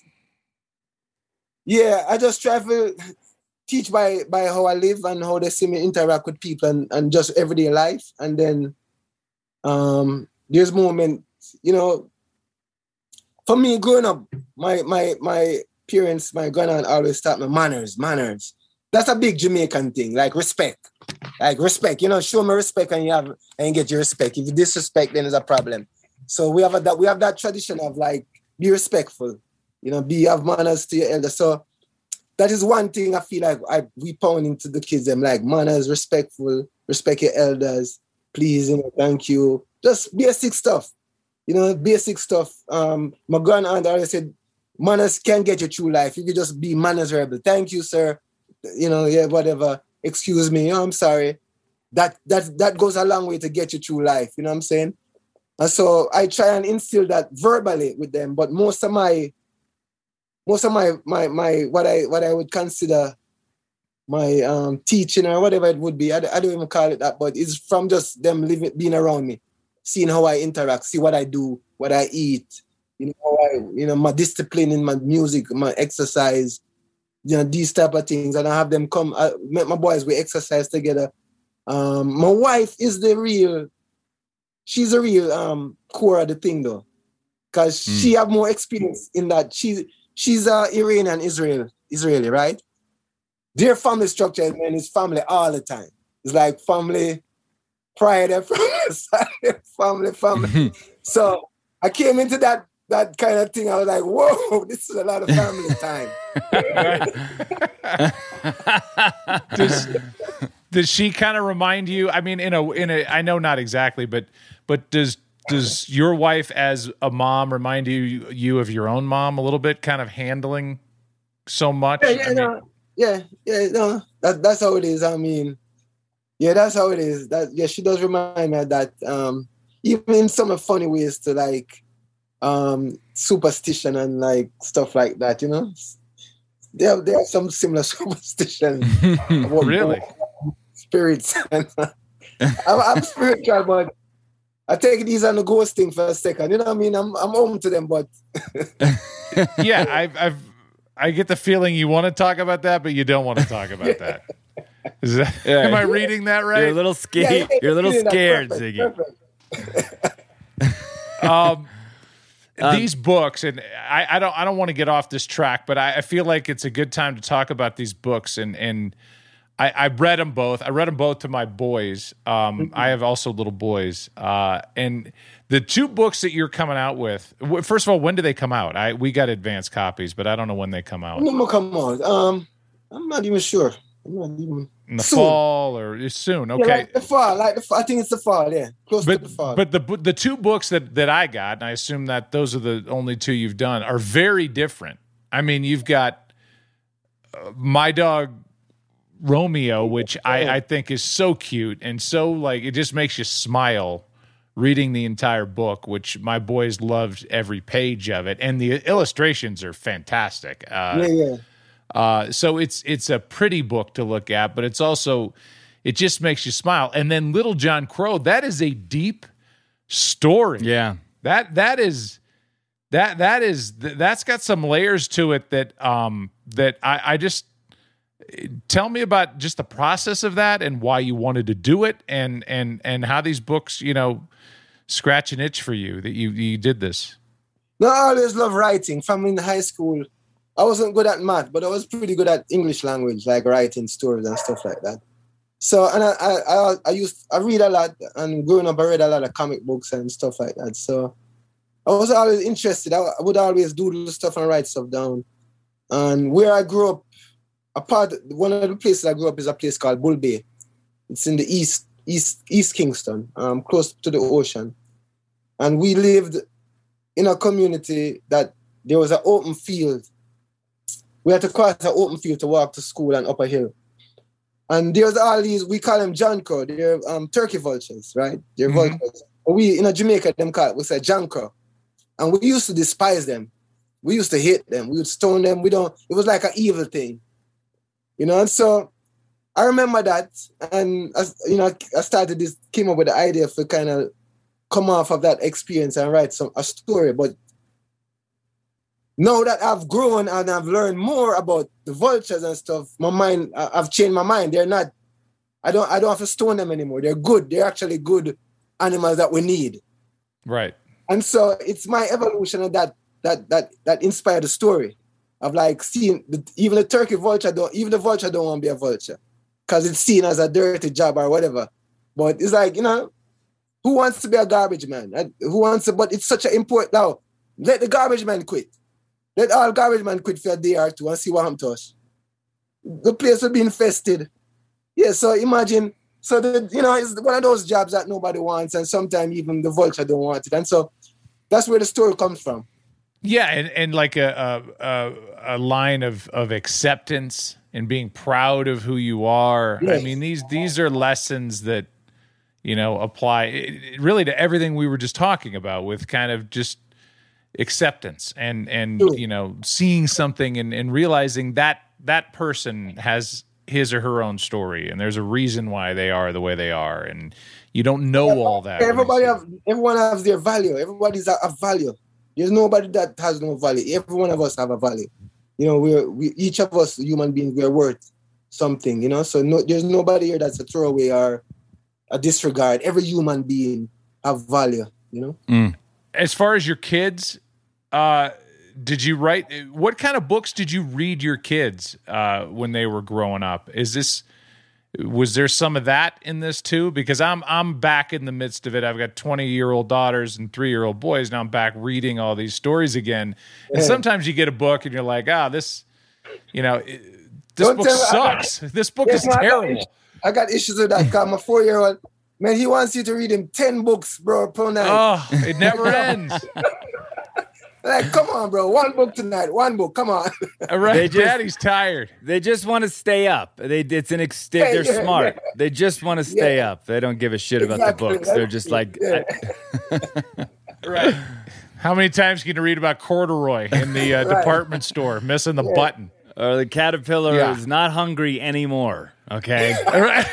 yeah, I just try to teach by by how I live and how they see me interact with people and, and just everyday life, and then. Um, there's moments, you know, for me growing up, my my my parents, my grandaunt always taught me manners, manners. That's a big Jamaican thing, like respect. Like respect, you know, show me respect and you have and you get your respect. If you disrespect, then there's a problem. So we have a, that we have that tradition of like be respectful, you know, be have manners to your elders. So that is one thing I feel like I we pound into the kids, them like manners, respectful, respect your elders. Please, you know, thank you. Just basic stuff, you know, basic stuff. Um, my grandaunt always said, manners can get you through life. You can just be manners rebel. Thank you, sir. You know, yeah, whatever. Excuse me. Oh, I'm sorry. That that that goes a long way to get you through life. You know what I'm saying? And so I try and instill that verbally with them. But most of my, most of my my my what I what I would consider. my um, teaching or whatever it would be. I, I don't even call it that, but it's from just them living, being around me, seeing how I interact, see what I do, what I eat, you know, how I, you know, my discipline in my music, my exercise, you know, these type of things. And I have them come, I met my boys, we exercise together. Um, my wife is the real, she's a real um, core of the thing though, because mm. she have more experience in that. She, she's uh, Iranian Israel, Israeli, right? Their family structure, man, is family all the time. It's like family pride, family, family. So I came into that that kind of thing. I was like, whoa, this is a lot of family time. does, does she kind of remind you? I mean, in a in a, I know not exactly, but but does does your wife as a mom remind you you of your own mom a little bit, kind of handling so much? Yeah, yeah, I mean, no. Yeah, yeah, no, that, that's how it is. I mean, yeah, that's how it is. That yeah, she does remind me of that. Um, even in some funny ways to like um, superstition and like stuff like that. You know, there there are some similar superstitions. About really, spirits. I'm, I'm spiritual, but I take it easy on the ghost thing for a second. You know what I mean? I'm I'm home to them, but yeah, I've I've. I get the feeling you want to talk about that, but you don't want to talk about that. Is that yeah, am I reading that right? You're a little scared. Yeah, yeah, You're a little scared, perfect, Ziggy. Perfect. um, um, these books, and I, I don't, I don't want to get off this track, but I, I feel like it's a good time to talk about these books. And and I, I read them both. I read them both to my boys. Um, mm-hmm. I have also little boys, uh, and. The two books that you're coming out with, first of all, when do they come out? I we got advanced copies, but I don't know when they come out. When will come out? Um, I'm not even sure. I'm not even in the soon. fall or soon. Okay, yeah, like the fall. Like the fall. I think it's the fall. Yeah, close but, to the fall. But the the two books that that I got, and I assume that those are the only two you've done, are very different. I mean, you've got uh, My Dog Romeo, which I, I think is so cute and so like it just makes you smile. Reading the entire book, which my boys loved every page of it, and the illustrations are fantastic. Uh, yeah, yeah. Uh, so it's it's a pretty book to look at, but it's also it just makes you smile. And then Little John Crow, that is a deep story. Yeah, that that is that that is that's got some layers to it that um that I, I just tell me about just the process of that and why you wanted to do it, and and and how these books, you know. Scratch an itch for you that you you did this. No, I always love writing. From in high school, I wasn't good at math, but I was pretty good at English language, like writing stories and stuff like that. So, and I, I, I, I used, I read a lot, and growing up, I read a lot of comic books and stuff like that. So, I was always interested. I, I would always do stuff and write stuff down. And where I grew up, a part, one of the places I grew up is a place called Bull Bay. It's in the east, east, East Kingston, um, close to the ocean. And we lived in a community that there was an open field. We had to cross an open field to walk to school and up a hill. And there's all these, we call them John Crow. They're um, turkey vultures, right? They're mm-hmm. vultures. We, in Jamaica, them call it, we say John Crow. And we used to despise them. We used to hate them. We would stone them. We don't, it was like an evil thing. You know, and so I remember that. And, I, you know, I started this, came up with the idea for kind of come off of that experience and write some a story. But now that I've grown and I've learned more about the vultures and stuff, my mind, I've changed my mind. They're not, I don't I don't have to stone them anymore. They're good. They're actually good animals that we need. Right. And so it's my evolution of that that that that inspired the story of like seeing the, even the turkey vulture don't, even the vulture don't want to be a vulture because it's seen as a dirty job or whatever. But it's like, you know, who wants to be a garbage man? Who wants to, but it's such an important, now, let the garbage man quit. Let all garbage man quit for a day or two and see what happens to us. The place will be infested. Yeah, so imagine, so the, you know, it's one of those jobs that nobody wants, and sometimes even the vulture don't want it. And so that's where the story comes from. Yeah, and, and like a, a a line of of acceptance and being proud of who you are. Yes. I mean, these these are lessons that, you know, apply really to everything we were just talking about with kind of just acceptance and and True. you know, seeing something and, and realizing that that person has his or her own story and there's a reason why they are the way they are, and you don't know yeah, all that. Everybody have everyone has their value. Everybody's a, a value. There's nobody that has no value. Every one of us have a value. You know, we're we each of us human beings, we're worth something, you know. So no, there's nobody here that's a throwaway or a disregard. Every human being have value, you know. Mm. As far as your kids, uh, did you write? What kind of books did you read your kids uh, when they were growing up? Is this was there some of that in this too? Because I'm I'm back in the midst of it. I've got twenty year old daughters and three year old boys. Now I'm back reading all these stories again. And yeah. sometimes you get a book and you're like, ah, this, you know, this Don't book sucks. Me, this book is terrible. I got issues with that. Cause my four year old man, he wants you to read him ten books, bro, per night. Oh, it never ends. Like, come on, bro. One book tonight. One book. Come on. All right. They just, Daddy's tired. They just want to stay up. They it's an extent. They're yeah, smart. Yeah. They just want to stay yeah. up. They don't give a shit exactly. about the books. They're just like, yeah. I, right. How many times can you read about corduroy in the uh, right. department store missing the yeah. button? Or the caterpillar yeah. is not hungry anymore. Okay. All right.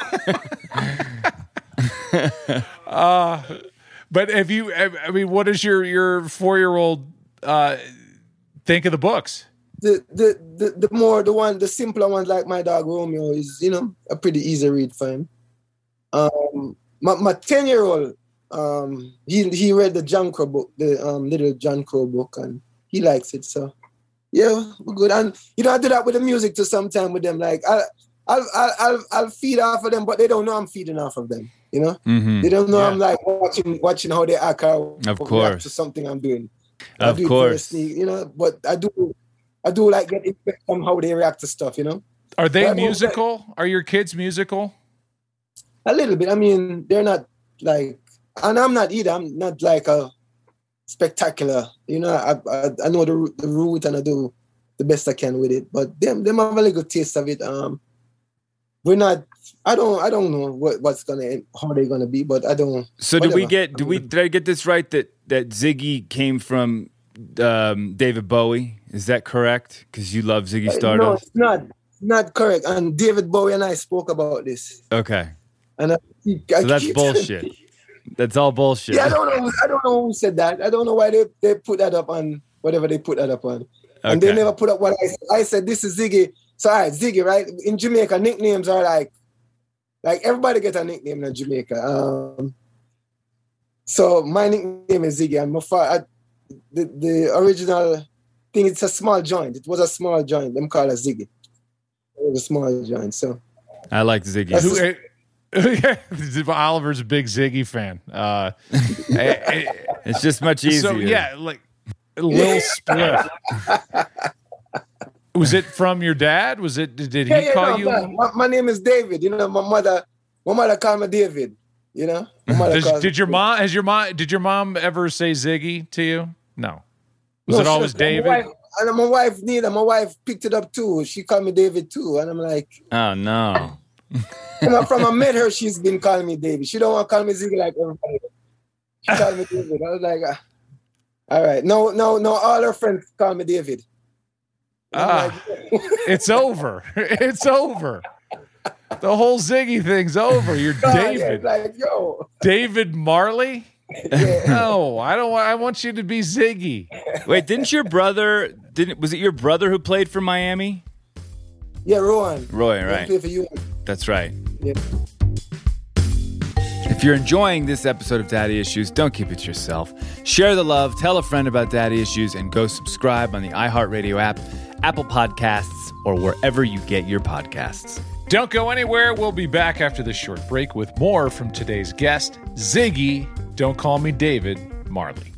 uh But have you, I mean, what does your, your four-year-old uh, think of the books? The, the the the more, the one, the simpler ones like my dog Romeo is, you know, a pretty easy read for him. Um, my, my ten-year-old, um, he he read the John Crow book, the um, little John Crow book, and he likes it. So, yeah, we're good. And, you know, I do that with the music too sometime with them. Like, I, I'll, I'll, I'll, I'll feed off of them, but they don't know I'm feeding off of them. You know, mm-hmm. they don't know yeah. I'm like watching watching how they act or of course to something I'm doing. Of do course, sneak, you know. But I do, I do like get impact on how they react to stuff. You know. Are they but musical? Are your kids musical? A little bit. I mean, they're not like, and I'm not either. I'm not like a spectacular. You know, I I, I know the the route and I do the best I can with it. But them them have a really good taste of it. Um, we're not. I don't. I don't know what, what's gonna how they're gonna be, but I don't. So whatever. did we get? Do we? Did I get this right? That that Ziggy came from um, David Bowie. Is that correct? Because you love Ziggy Stardust. No, it's not. Not correct. And David Bowie and I spoke about this. Okay. And I, I so that's bullshit. That's all bullshit. Yeah, I don't know. I don't know who said that. I don't know why they, they put that up on whatever they put that up on. Okay. And they never put up what I said. I said this is Ziggy. So all right, Ziggy, right? In Jamaica, nicknames are like. Like, everybody gets a nickname in Jamaica. Um, so my nickname is Ziggy. And my father, I, the, the original thing, it's a small joint. It was a small joint. Them call it Ziggy. It was a small joint. So I like Ziggy. That's Who, Oliver's a big Ziggy fan. Uh, it's just much easier. So yeah, like Lil Spliff. Was it from your dad? Was it? Did he Yeah, yeah, call no, you? man. My, my name is David. You know, my mother, my mother called me David. You know, my mother Does, calls did me your David. mom? Has your mom? Did your mom ever say Ziggy to you? No. Was No, it she- always my David? wife- and my wife, neither. My wife picked it up too. She called me David too, and I'm like, Oh no. from, from I met her, she's been calling me David. She don't want to call me Ziggy like everybody else. She called me David. I was like, ah, all right, no, no, no. All her friends call me David. And I'm Ah, like, it's over. It's over. The whole Ziggy thing's over. You're "Oh, yeah," David. like, yo, David Marley? yeah. No, I don't want. I want you to be Ziggy. Wait, didn't your brother? Didn't was it your brother who played for Miami? Yeah, Rowan. Roy, He right? play for you. That's right. Yeah. If you're enjoying this episode of Daddy Issues, don't keep it to yourself. Share the love, tell a friend about Daddy Issues, and go subscribe on the iHeartRadio app, Apple Podcasts, or wherever you get your podcasts. Don't go anywhere. We'll be back after this short break with more from today's guest, Ziggy. Don't call me David Marley.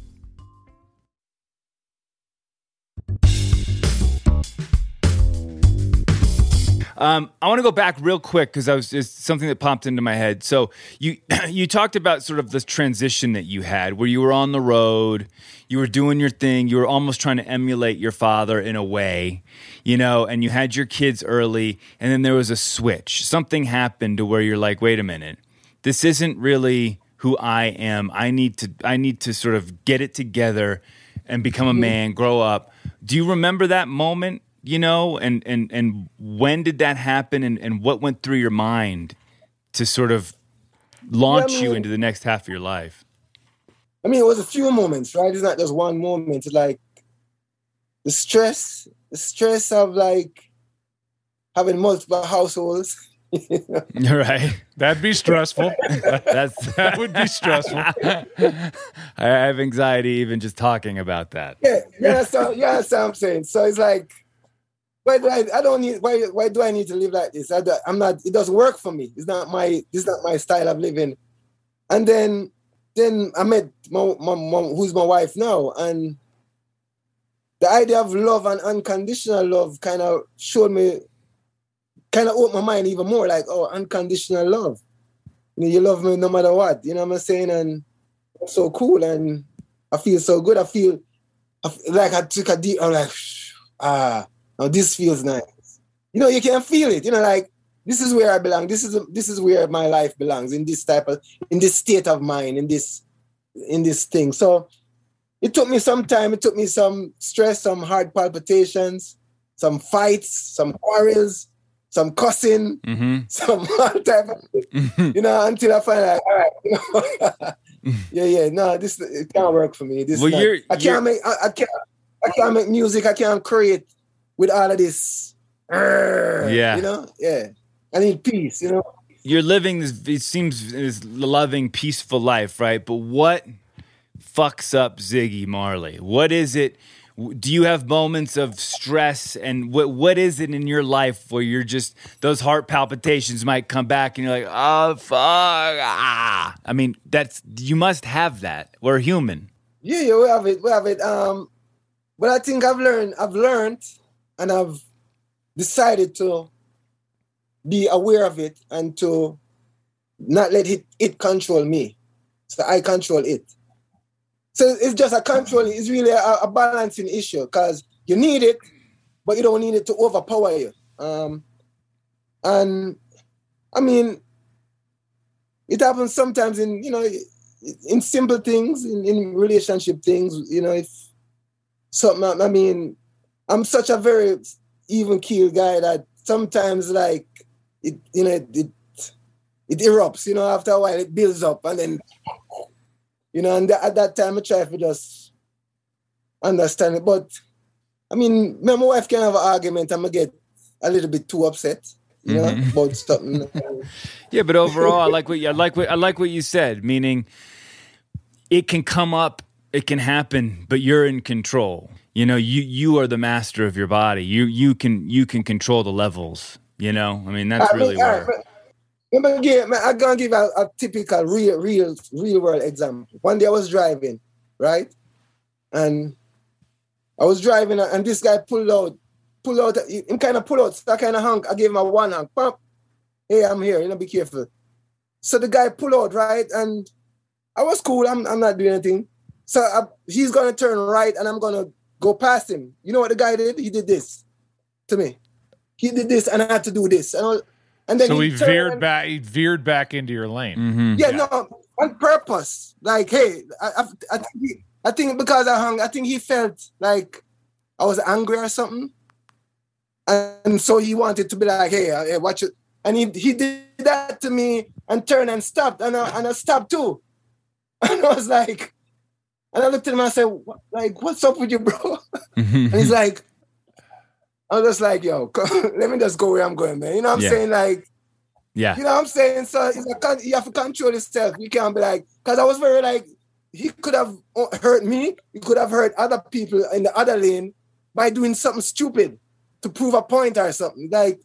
Um, I want to go back real quick because I was it's something that popped into my head. So you you talked about sort of this transition that you had, where you were on the road, you were doing your thing, you were almost trying to emulate your father in a way, you know, and you had your kids early, and then there was a switch. Something happened to where you're like, wait a minute, this isn't really who I am. I need to I need to sort of get it together and become a man, grow up. Do you remember that moment? You know, and, and, and when did that happen, and, and what went through your mind to sort of launch Yeah, I mean- you into the next half of your life? I mean, it was a few moments, right? It's not just one moment. It's like the stress, the stress of like having multiple households. You know? Right? That'd be stressful. That's That would be stressful. I have anxiety even just talking about that. Yeah, yeah, so yeah, that's what I'm saying. So it's like, why do I? I don't need. Why? Why do I need to live like this? I, do- I'm not. It doesn't work for me. It's not my. This is not my style of living. And then, then I met my, my, my who's my wife now, and the idea of love and unconditional love kind of showed me, kind of opened my mind even more. Like, oh, unconditional love. You know, you love me no matter what. You know what I'm saying? And it's so cool, and I feel so good. I feel, I feel like I took a deep. I'm like, ah. Now this feels nice. You know, you can feel it. You know, like this is where I belong. This is this is where my life belongs, in this type of, in this state of mind, in this, in this thing. So it took me some time. It took me some stress, some heart palpitations, some fights, some quarrels, some cussing, Mm-hmm. some all type of, you know, until I find like, all right, you know, yeah, yeah, no, this it can't work for me. This Well, not- you're- I can't you're- make, I, I can't, I can't make music. I can't create with all of this. Yeah. You know? Yeah. I need peace, you know? You're living this, it seems, this loving, peaceful life, right? But what fucks up Ziggy Marley? What is it? Do you have moments of stress, and what what is it in your life where you're just, those heart palpitations might come back and you're like, oh, fuck, ah. I mean, that's, you must have that. We're human. Yeah, yeah, we have it. We have it. Um, but I think I've learned, I've learned and I've decided to be aware of it and to not let it, it control me. So I control it. So it's just a control, it's really a, a balancing issue because you need it, but you don't need it to overpower you. Um, and I mean, it happens sometimes in, you know, in simple things, in, in relationship things, you know, if something, I mean, I'm such a very even keel guy that sometimes like it, you know, it, it it erupts, you know, after a while it builds up and then, you know, and at that time I try to just understand it. But I mean, me and my wife can have an argument and I get a little bit too upset, you know, Mhm. about something. Yeah, but overall, I like what you, I like what I like what you said. Meaning, it can come up, it can happen, but you're in control. You know, you you are the master of your body. You you can you can control the levels. You know, I mean, that's I really mean, where. I, I'm gonna give, I'm gonna give a, a typical real, real, real world example. One day I was driving, right, and I was driving, and this guy pulled out, pulled out, him kind of pulled out, so I kind of honk. I gave him a one honk, pump. Hey, I'm here. You know, be careful. So the guy pulled out, right, and I was cool. I'm, I'm not doing anything. So I, he's gonna turn right, and I'm gonna go past him. You know what the guy did? He did this to me. He did this, and I had to do this, and I, and then so he, he veered and, back. He veered back into your lane. Mm-hmm. Yeah, Yeah. no, on purpose. Like, hey, I, I, I, think he, I think because I hung, I think he felt like I was angry or something, and so he wanted to be like, hey, hey watch it, and he he did that to me and turned and stopped, and I, and I stopped too, and I was like, and I looked at him and I said, what, like, what's up with you, bro? And he's like, I was just like, yo, let me just go where I'm going, man. You know what I'm Yeah. saying? Like, Yeah. you know what I'm saying? So it's like, you have to control yourself. You can't be like, because I was very like, he could have hurt me. He could have hurt other people in the other lane by doing something stupid to prove a point or something. Like,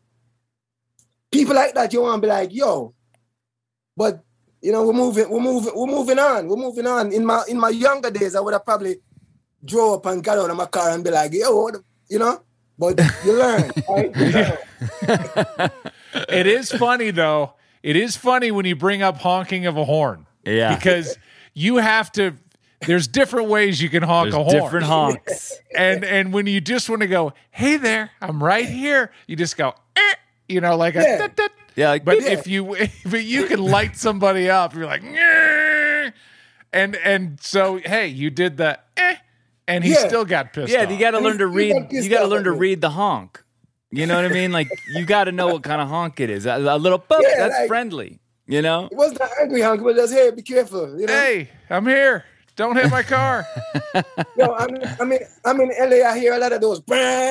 people like that, you want to be like, yo, but, you know, we're moving, we're moving, we're moving on. We're moving on. In my in my younger days, I would have probably drove up and got out of my car and be like, yo, what the, you know? But you learn, right? You learn. It is funny though. It is funny when you bring up honking of a horn. Yeah. Because you have to. There's different ways you can honk There's a horn. different honks. And and when you just want to go, hey there, I'm right here. You just go, eh, you know, like a. Yeah. Dut, dut. Yeah. Like, But Yeah. if you but you can light somebody up, you're like, "Nyeh." and and so hey, you did the eh, and he Yeah. still got pissed yeah, off. you got to And learn he to still read. got pissed You got to off learn at to me. read the honk. You know what I mean? Like, you got to know what kind of honk it is. A, a little boop, Yeah, that's like- friendly. You know? It wasn't an angry honk, but just, hey, be careful. You know? Hey, I'm here. Don't hit my car. Yo, I'm, I'm, in, I'm in L A. I hear a lot of those.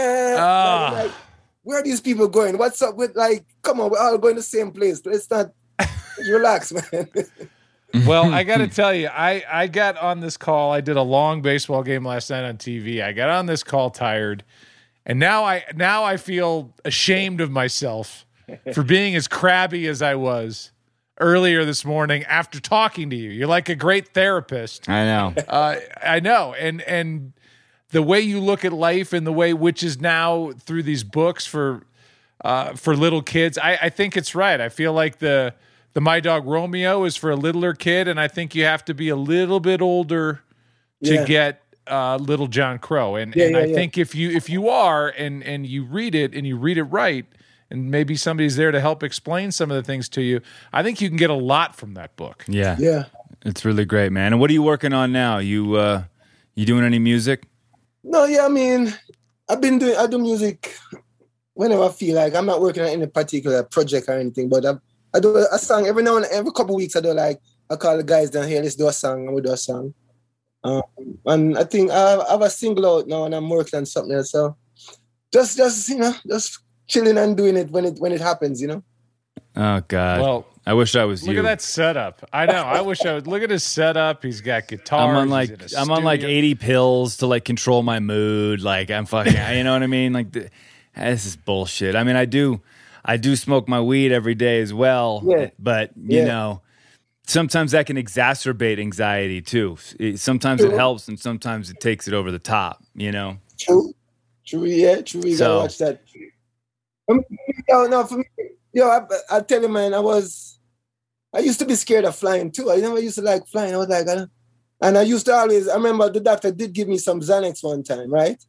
Ah. Like, where are these people going? What's up with, like, come on, we're all going to the same place. Let's not relax, man. Well, I got to tell you, I, I got on this call. I did a long baseball game last night on T V. I got on this call tired, and now I now I feel ashamed of myself for being as crabby as I was earlier this morning after talking to you. You're like a great therapist. I know. Uh, I know, and and the way you look at life and the way which is now through these books for uh, for little kids, I, I think it's right. I feel like the the My Dog Romeo is for a littler kid, and I think you have to be a little bit older to Yeah. get uh, Little John Crow. And Yeah, and yeah, I yeah. think if you if you are and and you read it and you read it right, and maybe somebody's there to help explain some of the things to you, I think you can get a lot from that book. Yeah. Yeah. It's really great, man. And what are you working on now? You uh you doing any music? No, yeah, I mean, I've been doing, I do music whenever I feel like. I'm not working on any particular project or anything, but I, I do a song every now and every couple of weeks. I do like, I call the guys down here, let's do a song, and we do a song. Um, and I think I have, I have a single out now and I'm working on something else. So just, just, you know, just chilling and doing it when it, when it happens, you know? Oh God. Well, I wish I was look you. at that setup. I know. I wish I would look at his setup. He's got guitars. I'm on he's like in a I'm on like studio. eighty pills to like control my mood. Like I'm fucking, you know what I mean? Like the, this is bullshit. I mean, I do I do smoke my weed every day as well, Yeah. but you Yeah. know, sometimes that can exacerbate anxiety too. It- sometimes it True. helps, and sometimes it takes it over the top. You know? True. True, yeah, true. You So- gotta watch that. Um, yo, no, for me, yo, I, I tell you, man, I was, I used to be scared of flying too. I never used to like flying. I was like, I don't, and I used to always, I remember the doctor did give me some Xanax one time, right?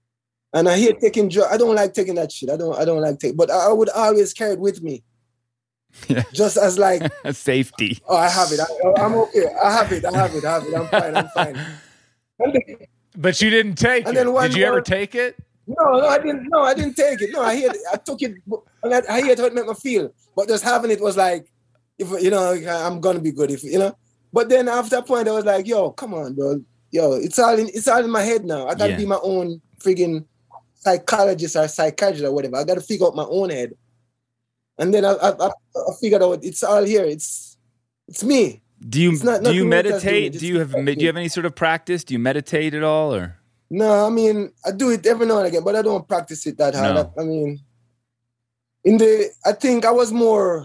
And I hate taking drugs. I don't like taking that shit. I don't, I don't like take, but I, I would always carry it with me. Yeah. Just as like, Safety. oh, I have it. I, I'm okay. I have it. I have it. I have it. I'm fine. I'm fine. And then, But you didn't take And it. then one Did you ever more- take it? No, no, I didn't. No, I didn't take it. No, I hate it. I took it, and I, I hate how it made me feel. But just having it was like, if you know, I'm gonna be good. If you know. But then after a point, I was like, yo, come on, bro. Yo, it's all in. It's all in my head now. I gotta Yeah. be my own friggin' psychologist or psychiatrist or whatever. I gotta figure out my own head. And then I, I, I, I figured out it's all here. It's, it's me. Do you It's not- do you nothing else that's doing meditate? it. Do you have It's do you have any sort of practice? Do you meditate at all, or? No, I mean, I do it every now and again, but I don't practice it that hard. No. I, I mean, in the, I think I was more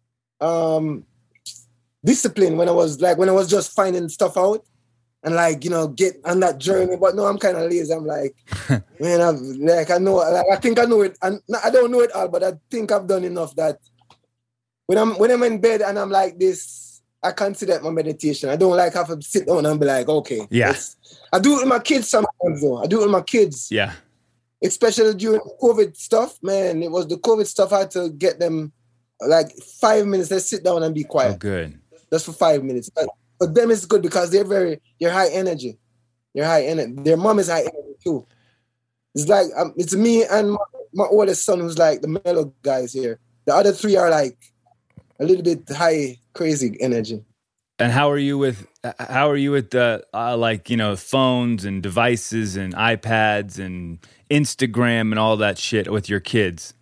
um, disciplined when I was like, when I was just finding stuff out and like, you know, get on that journey. But no, I'm kind of lazy. I'm like, man, I've, like, I know, like, I think I know it. And I don't know it all, but I think I've done enough that when I'm, when I'm in bed and I'm like this, I consider it my meditation. I don't like have to sit down and be like, okay. Yeah. I do it with my kids sometimes though. I do it with my kids. Yeah. Especially during COVID stuff, man. It was the COVID stuff. I had to get them like five minutes. Let's sit down and be quiet. Oh, good. Just for five minutes. But for them, it's good because they're very, they're high energy. They're high energy. Their mom is high energy too. It's like, um, it's me and my, my oldest son who's like the mellow guys here. The other three are like a little bit high, crazy energy. And how are you with how are you with uh, uh, like, you know, phones and devices and iPads and Instagram and all that shit with your kids?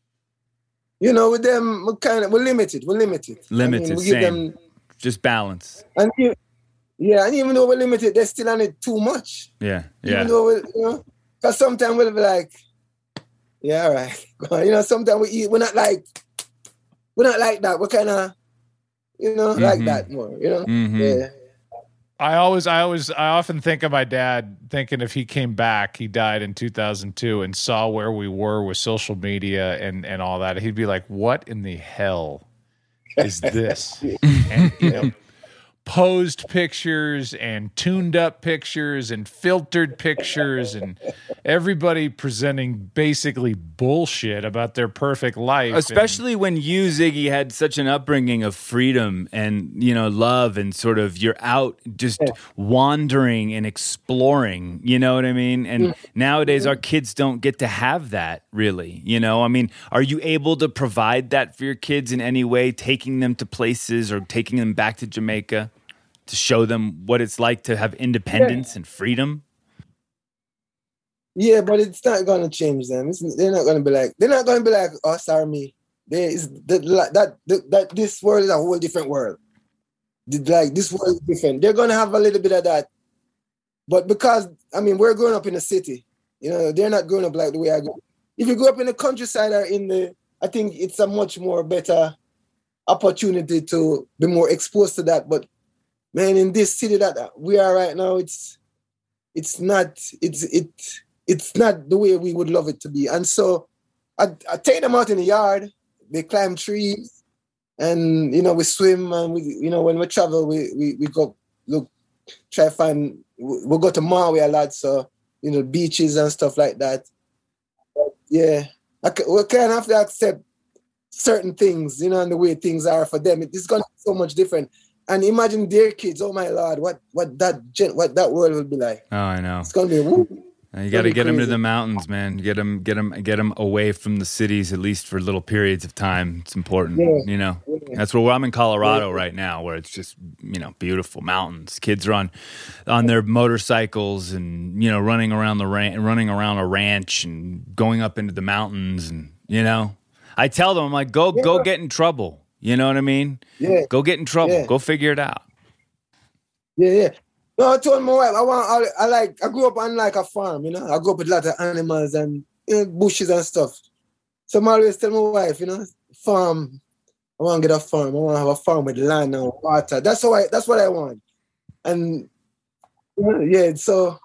You know, with them, we're kind of we're limited. We're limited. Limited, I mean, we same. give them, just balance. and you, yeah, and even though we're limited, they're still on it too much. Yeah, yeah. Even though we, you know, because sometimes we'll be like, yeah, all right. You know, sometimes we eat. We're not like, we're not like that. We're kind of, you know, mm-hmm. like that more. You know, mm-hmm. yeah. I always, I always, I often think of my dad thinking if he came back, he died in two thousand two and saw where we were with social media and, and all that. He'd be like, what in the hell is this? And, you know, posed pictures and tuned up pictures and filtered pictures and everybody presenting basically bullshit about their perfect life. Especially and, when you, Ziggy, had such an upbringing of freedom and, you know, love and sort of you're out just yeah. wandering and exploring, you know what I mean? And mm-hmm. nowadays our kids don't get to have that really, you know? I mean, are you able to provide that for your kids in any way, taking them to places or taking them back to Jamaica to show them what it's like to have independence yeah. and freedom? Yeah, but it's not going to change them. It's, they're not going to be like, they're not going to be like us or me. They, it's, that, that, that, that this world is a whole different world. Like, this world is different. They're going to have a little bit of that. But because, I mean, we're growing up in the city. You know, they're not growing up like the way I grew up. If you grow up in the countryside or in the, I think it's a much more better opportunity to be more exposed to that. But man, in this city that we are right now, it's it's not it's it it's not the way we would love it to be. And so I, I take them out in the yard. They climb trees, and you know we swim, and we you know when we travel, we we, we go look try find we'll go to Maui a lot, so you know beaches and stuff like that. But yeah, I, we kind of have to accept certain things, you know, and the way things are for them. It's gonna be so much different. And imagine their kids. Oh my Lord, what what that what that world will be like. Oh, I know. It's gonna be. Woo, you got to get them to the mountains, man. Get them, get them, get them away from the cities at least for little periods of time. It's important, yeah. you know. Yeah. That's where well, I'm in Colorado yeah. right now, where it's just you know beautiful mountains. Kids are on on their motorcycles and you know running around the ran- running around a ranch and going up into the mountains and you know. I tell them I'm like go yeah. go get in trouble. You know what I mean? Yeah. Go get in trouble. Yeah. Go figure it out. Yeah, yeah. No, I told my wife, I want, I, I like, I grew up on like a farm, you know? I grew up with a lot of animals and you know, bushes and stuff. So I always tell my wife, you know, farm, I want to get a farm. I want to have a farm with land and water. That's how I, that's what I want. And yeah, so,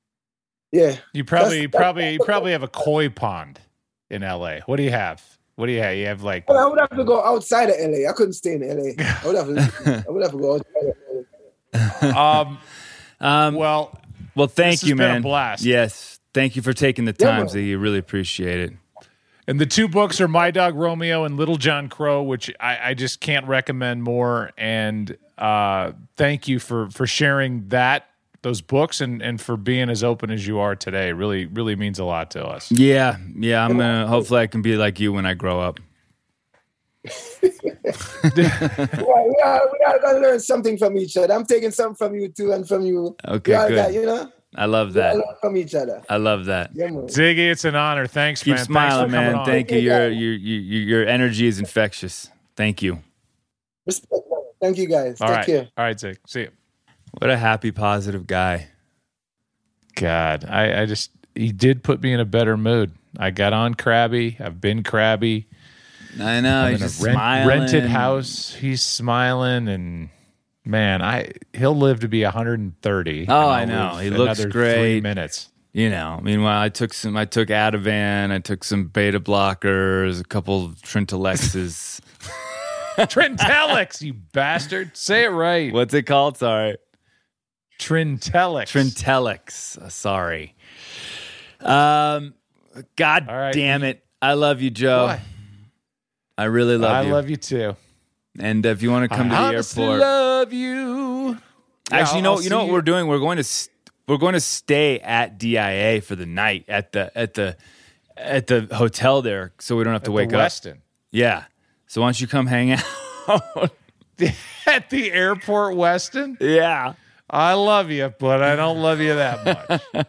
yeah. You probably, you probably, you probably have a koi pond in L A. What do you have? What do you have? You have like... Well, I would have to go outside of L A. I couldn't stay in L A. I would have to, I would have to go outside of L A. Um, um, well, well, thank this you, has been man. a blast. Yes, thank you for taking the time, yeah, Ziggy. You really appreciate it. And the two books are My Dog Romeo and Little John Crow, which I, I just can't recommend more. And uh, thank you for for sharing that. Those books and, and for being as open as you are today really, really means a lot to us. Yeah. Yeah. I'm going to, hopefully I can be like you when I grow up. yeah, we are, we are going to learn something from each other. I'm taking something from you too and from you. Okay, good. That, you know? I love that. Learn from each other. I love that. Yeah, Ziggy, it's an honor. Thanks, Keep man. smiling, Thanks for man. Thank you. Your, your, your, your energy is infectious. Thank you. Respect. Thank you, guys. All Take right. care. All right, Zig. See you. What a happy, positive guy. God, I, I just, he did put me in a better mood. I got on crabby. I've been crabby. I know. I'm He's in a just rent, smiling. rented house. He's smiling, and man, I he'll live to be one hundred thirty. Oh, and I I'll know. live He looks another great. Three minutes. You know, meanwhile, I took some. I took Ativan. I took some beta blockers. A couple of Trintalexes. Trintellix, you bastard! Say it right. What's it called? Sorry, Trintellix. Trintelix. Uh, sorry. Um, God All right. damn it! I love you, Joe. What? I really love I you. love you too. And if you want to come to I the honestly airport, love you. actually, Yeah, you know, I'll you know see what we're doing? We're going to st- we're going to stay at D I A for the night at the at the at the hotel there, so we don't have to At wake the up. Westin. Yeah. So why don't you come hang out? At the airport, Weston. Yeah. I love you, but I don't love you that much.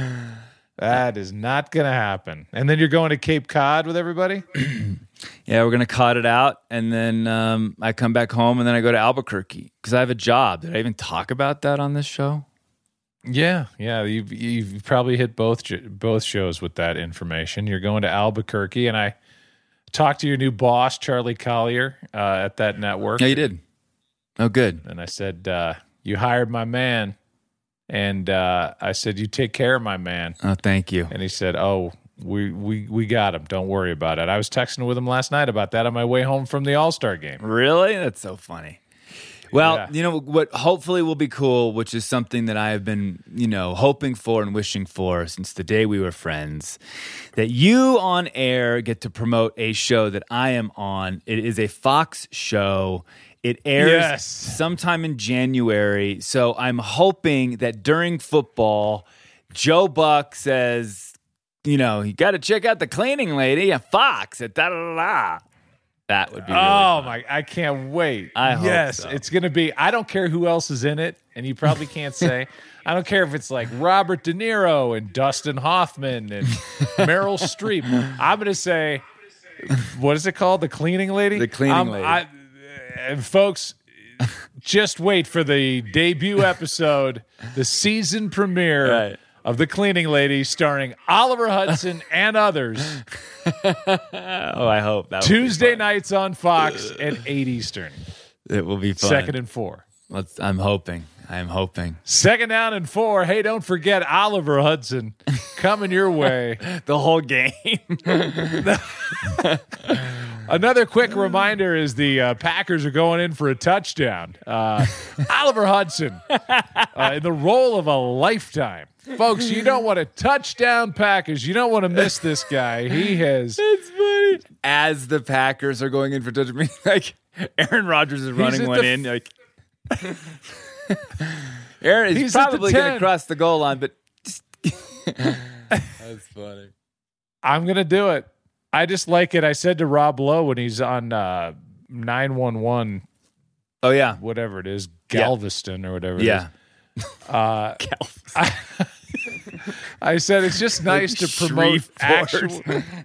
That is not going to happen. And then you're going to Cape Cod with everybody? Yeah, we're gonna cut it out, and then um, I come back home, and then I go to Albuquerque because I have a job. Did I even talk about that on this show? Yeah, yeah. You've, you've probably hit both both shows with that information. You're going to Albuquerque, and I talked to your new boss, Charlie Collier, uh, at that network. Yeah, you did. Oh, good. And I said, uh, you hired my man. And uh, I said, you take care of my man. Oh, thank you. And he said, oh, we, we, we got him. Don't worry about it. I was texting with him last night about that on my way home from the All-Star game. Really? That's so funny. Well, Yeah. you know what hopefully will be cool, which is something that I have been, you know, hoping for and wishing for since the day we were friends, that you on air get to promote a show that I am on. It is a Fox show. It airs Yes. sometime in January. So I'm hoping that during football, Joe Buck says, you know, you got to check out the cleaning lady at Fox at da da da da. That would be really Oh fun. my! I can't wait. I hope yes, so. it's going to be. I don't care who else is in it, and you probably can't say. I don't care if it's like Robert De Niro and Dustin Hoffman and Meryl Streep. I'm going to say, what is it called? The cleaning lady. The cleaning Um, lady. I, and folks, just wait for the debut episode, the season premiere Right. of The Cleaning Lady, starring Oliver Hudson and others. Oh, I hope that Tuesday will be fun. nights on Fox at eight Eastern. It will be fun. Second and four. Let's, I'm hoping. I'm hoping. Second down and four. Hey, don't forget Oliver Hudson coming your way. The whole game. Another quick reminder is the uh, Packers are going in for a touchdown. Uh, Oliver Hudson uh, in the role of a lifetime. Folks, you don't want to touchdown Packers. You don't want to miss this guy. He has... It's funny. As the Packers are going in for touchdown, like Aaron Rodgers is running at one the- in, like Aaron is He's at the probably going ten. to cross the goal line, but that's funny. I'm going to do it. I just like it. I said to Rob Lowe when he's on uh, nine one one, Oh yeah, whatever it is, Galveston or whatever it yeah. is. Uh, I, I said it's just nice to promote actual.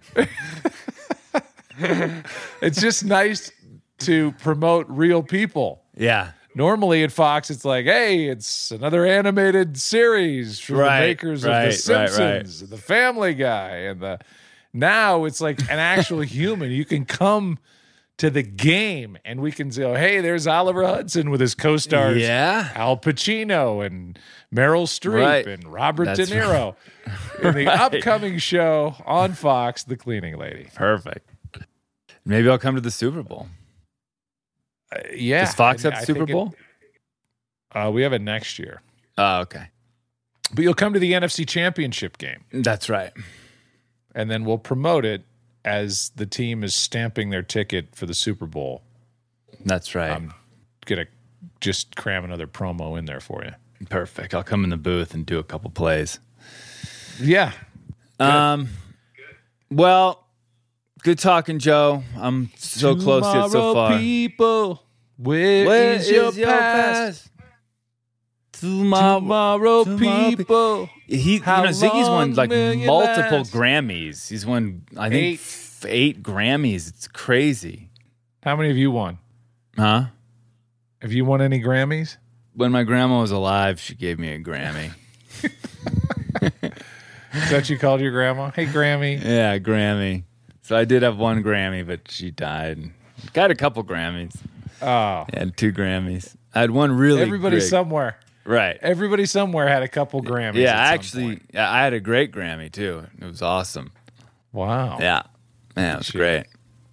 It's just nice to promote real people. Yeah. Normally at Fox, it's like, hey, it's another animated series from Right, the makers right, of The right, right. Simpsons, and The Family Guy, and the. Now it's like an actual human. You can come to the game, and we can say, hey, there's Oliver Hudson with his co-stars, Yeah. Al Pacino and Meryl Streep Right. and Robert That's De Niro in the Right. upcoming show on Fox, The Cleaning Lady. Perfect. Maybe I'll come to the Super Bowl. Uh, yeah, Does Fox and have I Super think it- Bowl? uh, we have it next year, Oh, okay. but you'll come to the N F C Championship game. That's right. And then we'll promote it as the team is stamping their ticket for the Super Bowl. That's right. I'm going to just cram another promo in there for you. Perfect. I'll come in the booth and do a couple plays. Yeah. Um, well, good talking, Joe. I'm so close yet so far. people, where, Where is, your, past? Tomorrow, Tomorrow, tomorrow, people. He, you know, How Ziggy's won long like will you multiple last? Grammys. He's won, I think, Eight. f- eight Grammys. It's crazy, How many have you won? huh? Have you won any Grammys? When my grandma was alive, she gave me a Grammy. Is that what you called your grandma? Hey, Grammy. Yeah, Grammy. So I did have one Grammy, but she died. Got a couple Grammys. Oh. I had two Grammys. I had one really Everybody great- somewhere. Right. Everybody somewhere had a couple Grammys. Yeah, at some actually, point. yeah, I had a great Grammy, too. It was awesome. Wow. Yeah. Man, it was Gee. great.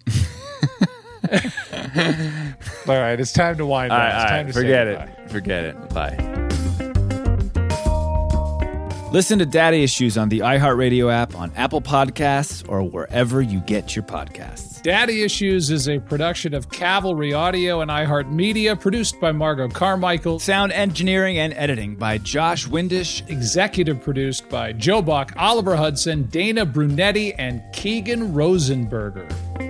All right, it's time to wind All down. right, It's all time right. to Forget say it. Forget it. Bye. Listen to Daddy Issues on the iHeartRadio app, on Apple Podcasts, or wherever you get your podcasts. Daddy Issues is a production of Cavalry Audio and iHeartMedia, produced by Margot Carmichael, Sound engineering and editing by Josh Windish. executive produced by Joe Bach, Oliver Hudson, Dana Brunetti, and Keegan Rosenberger.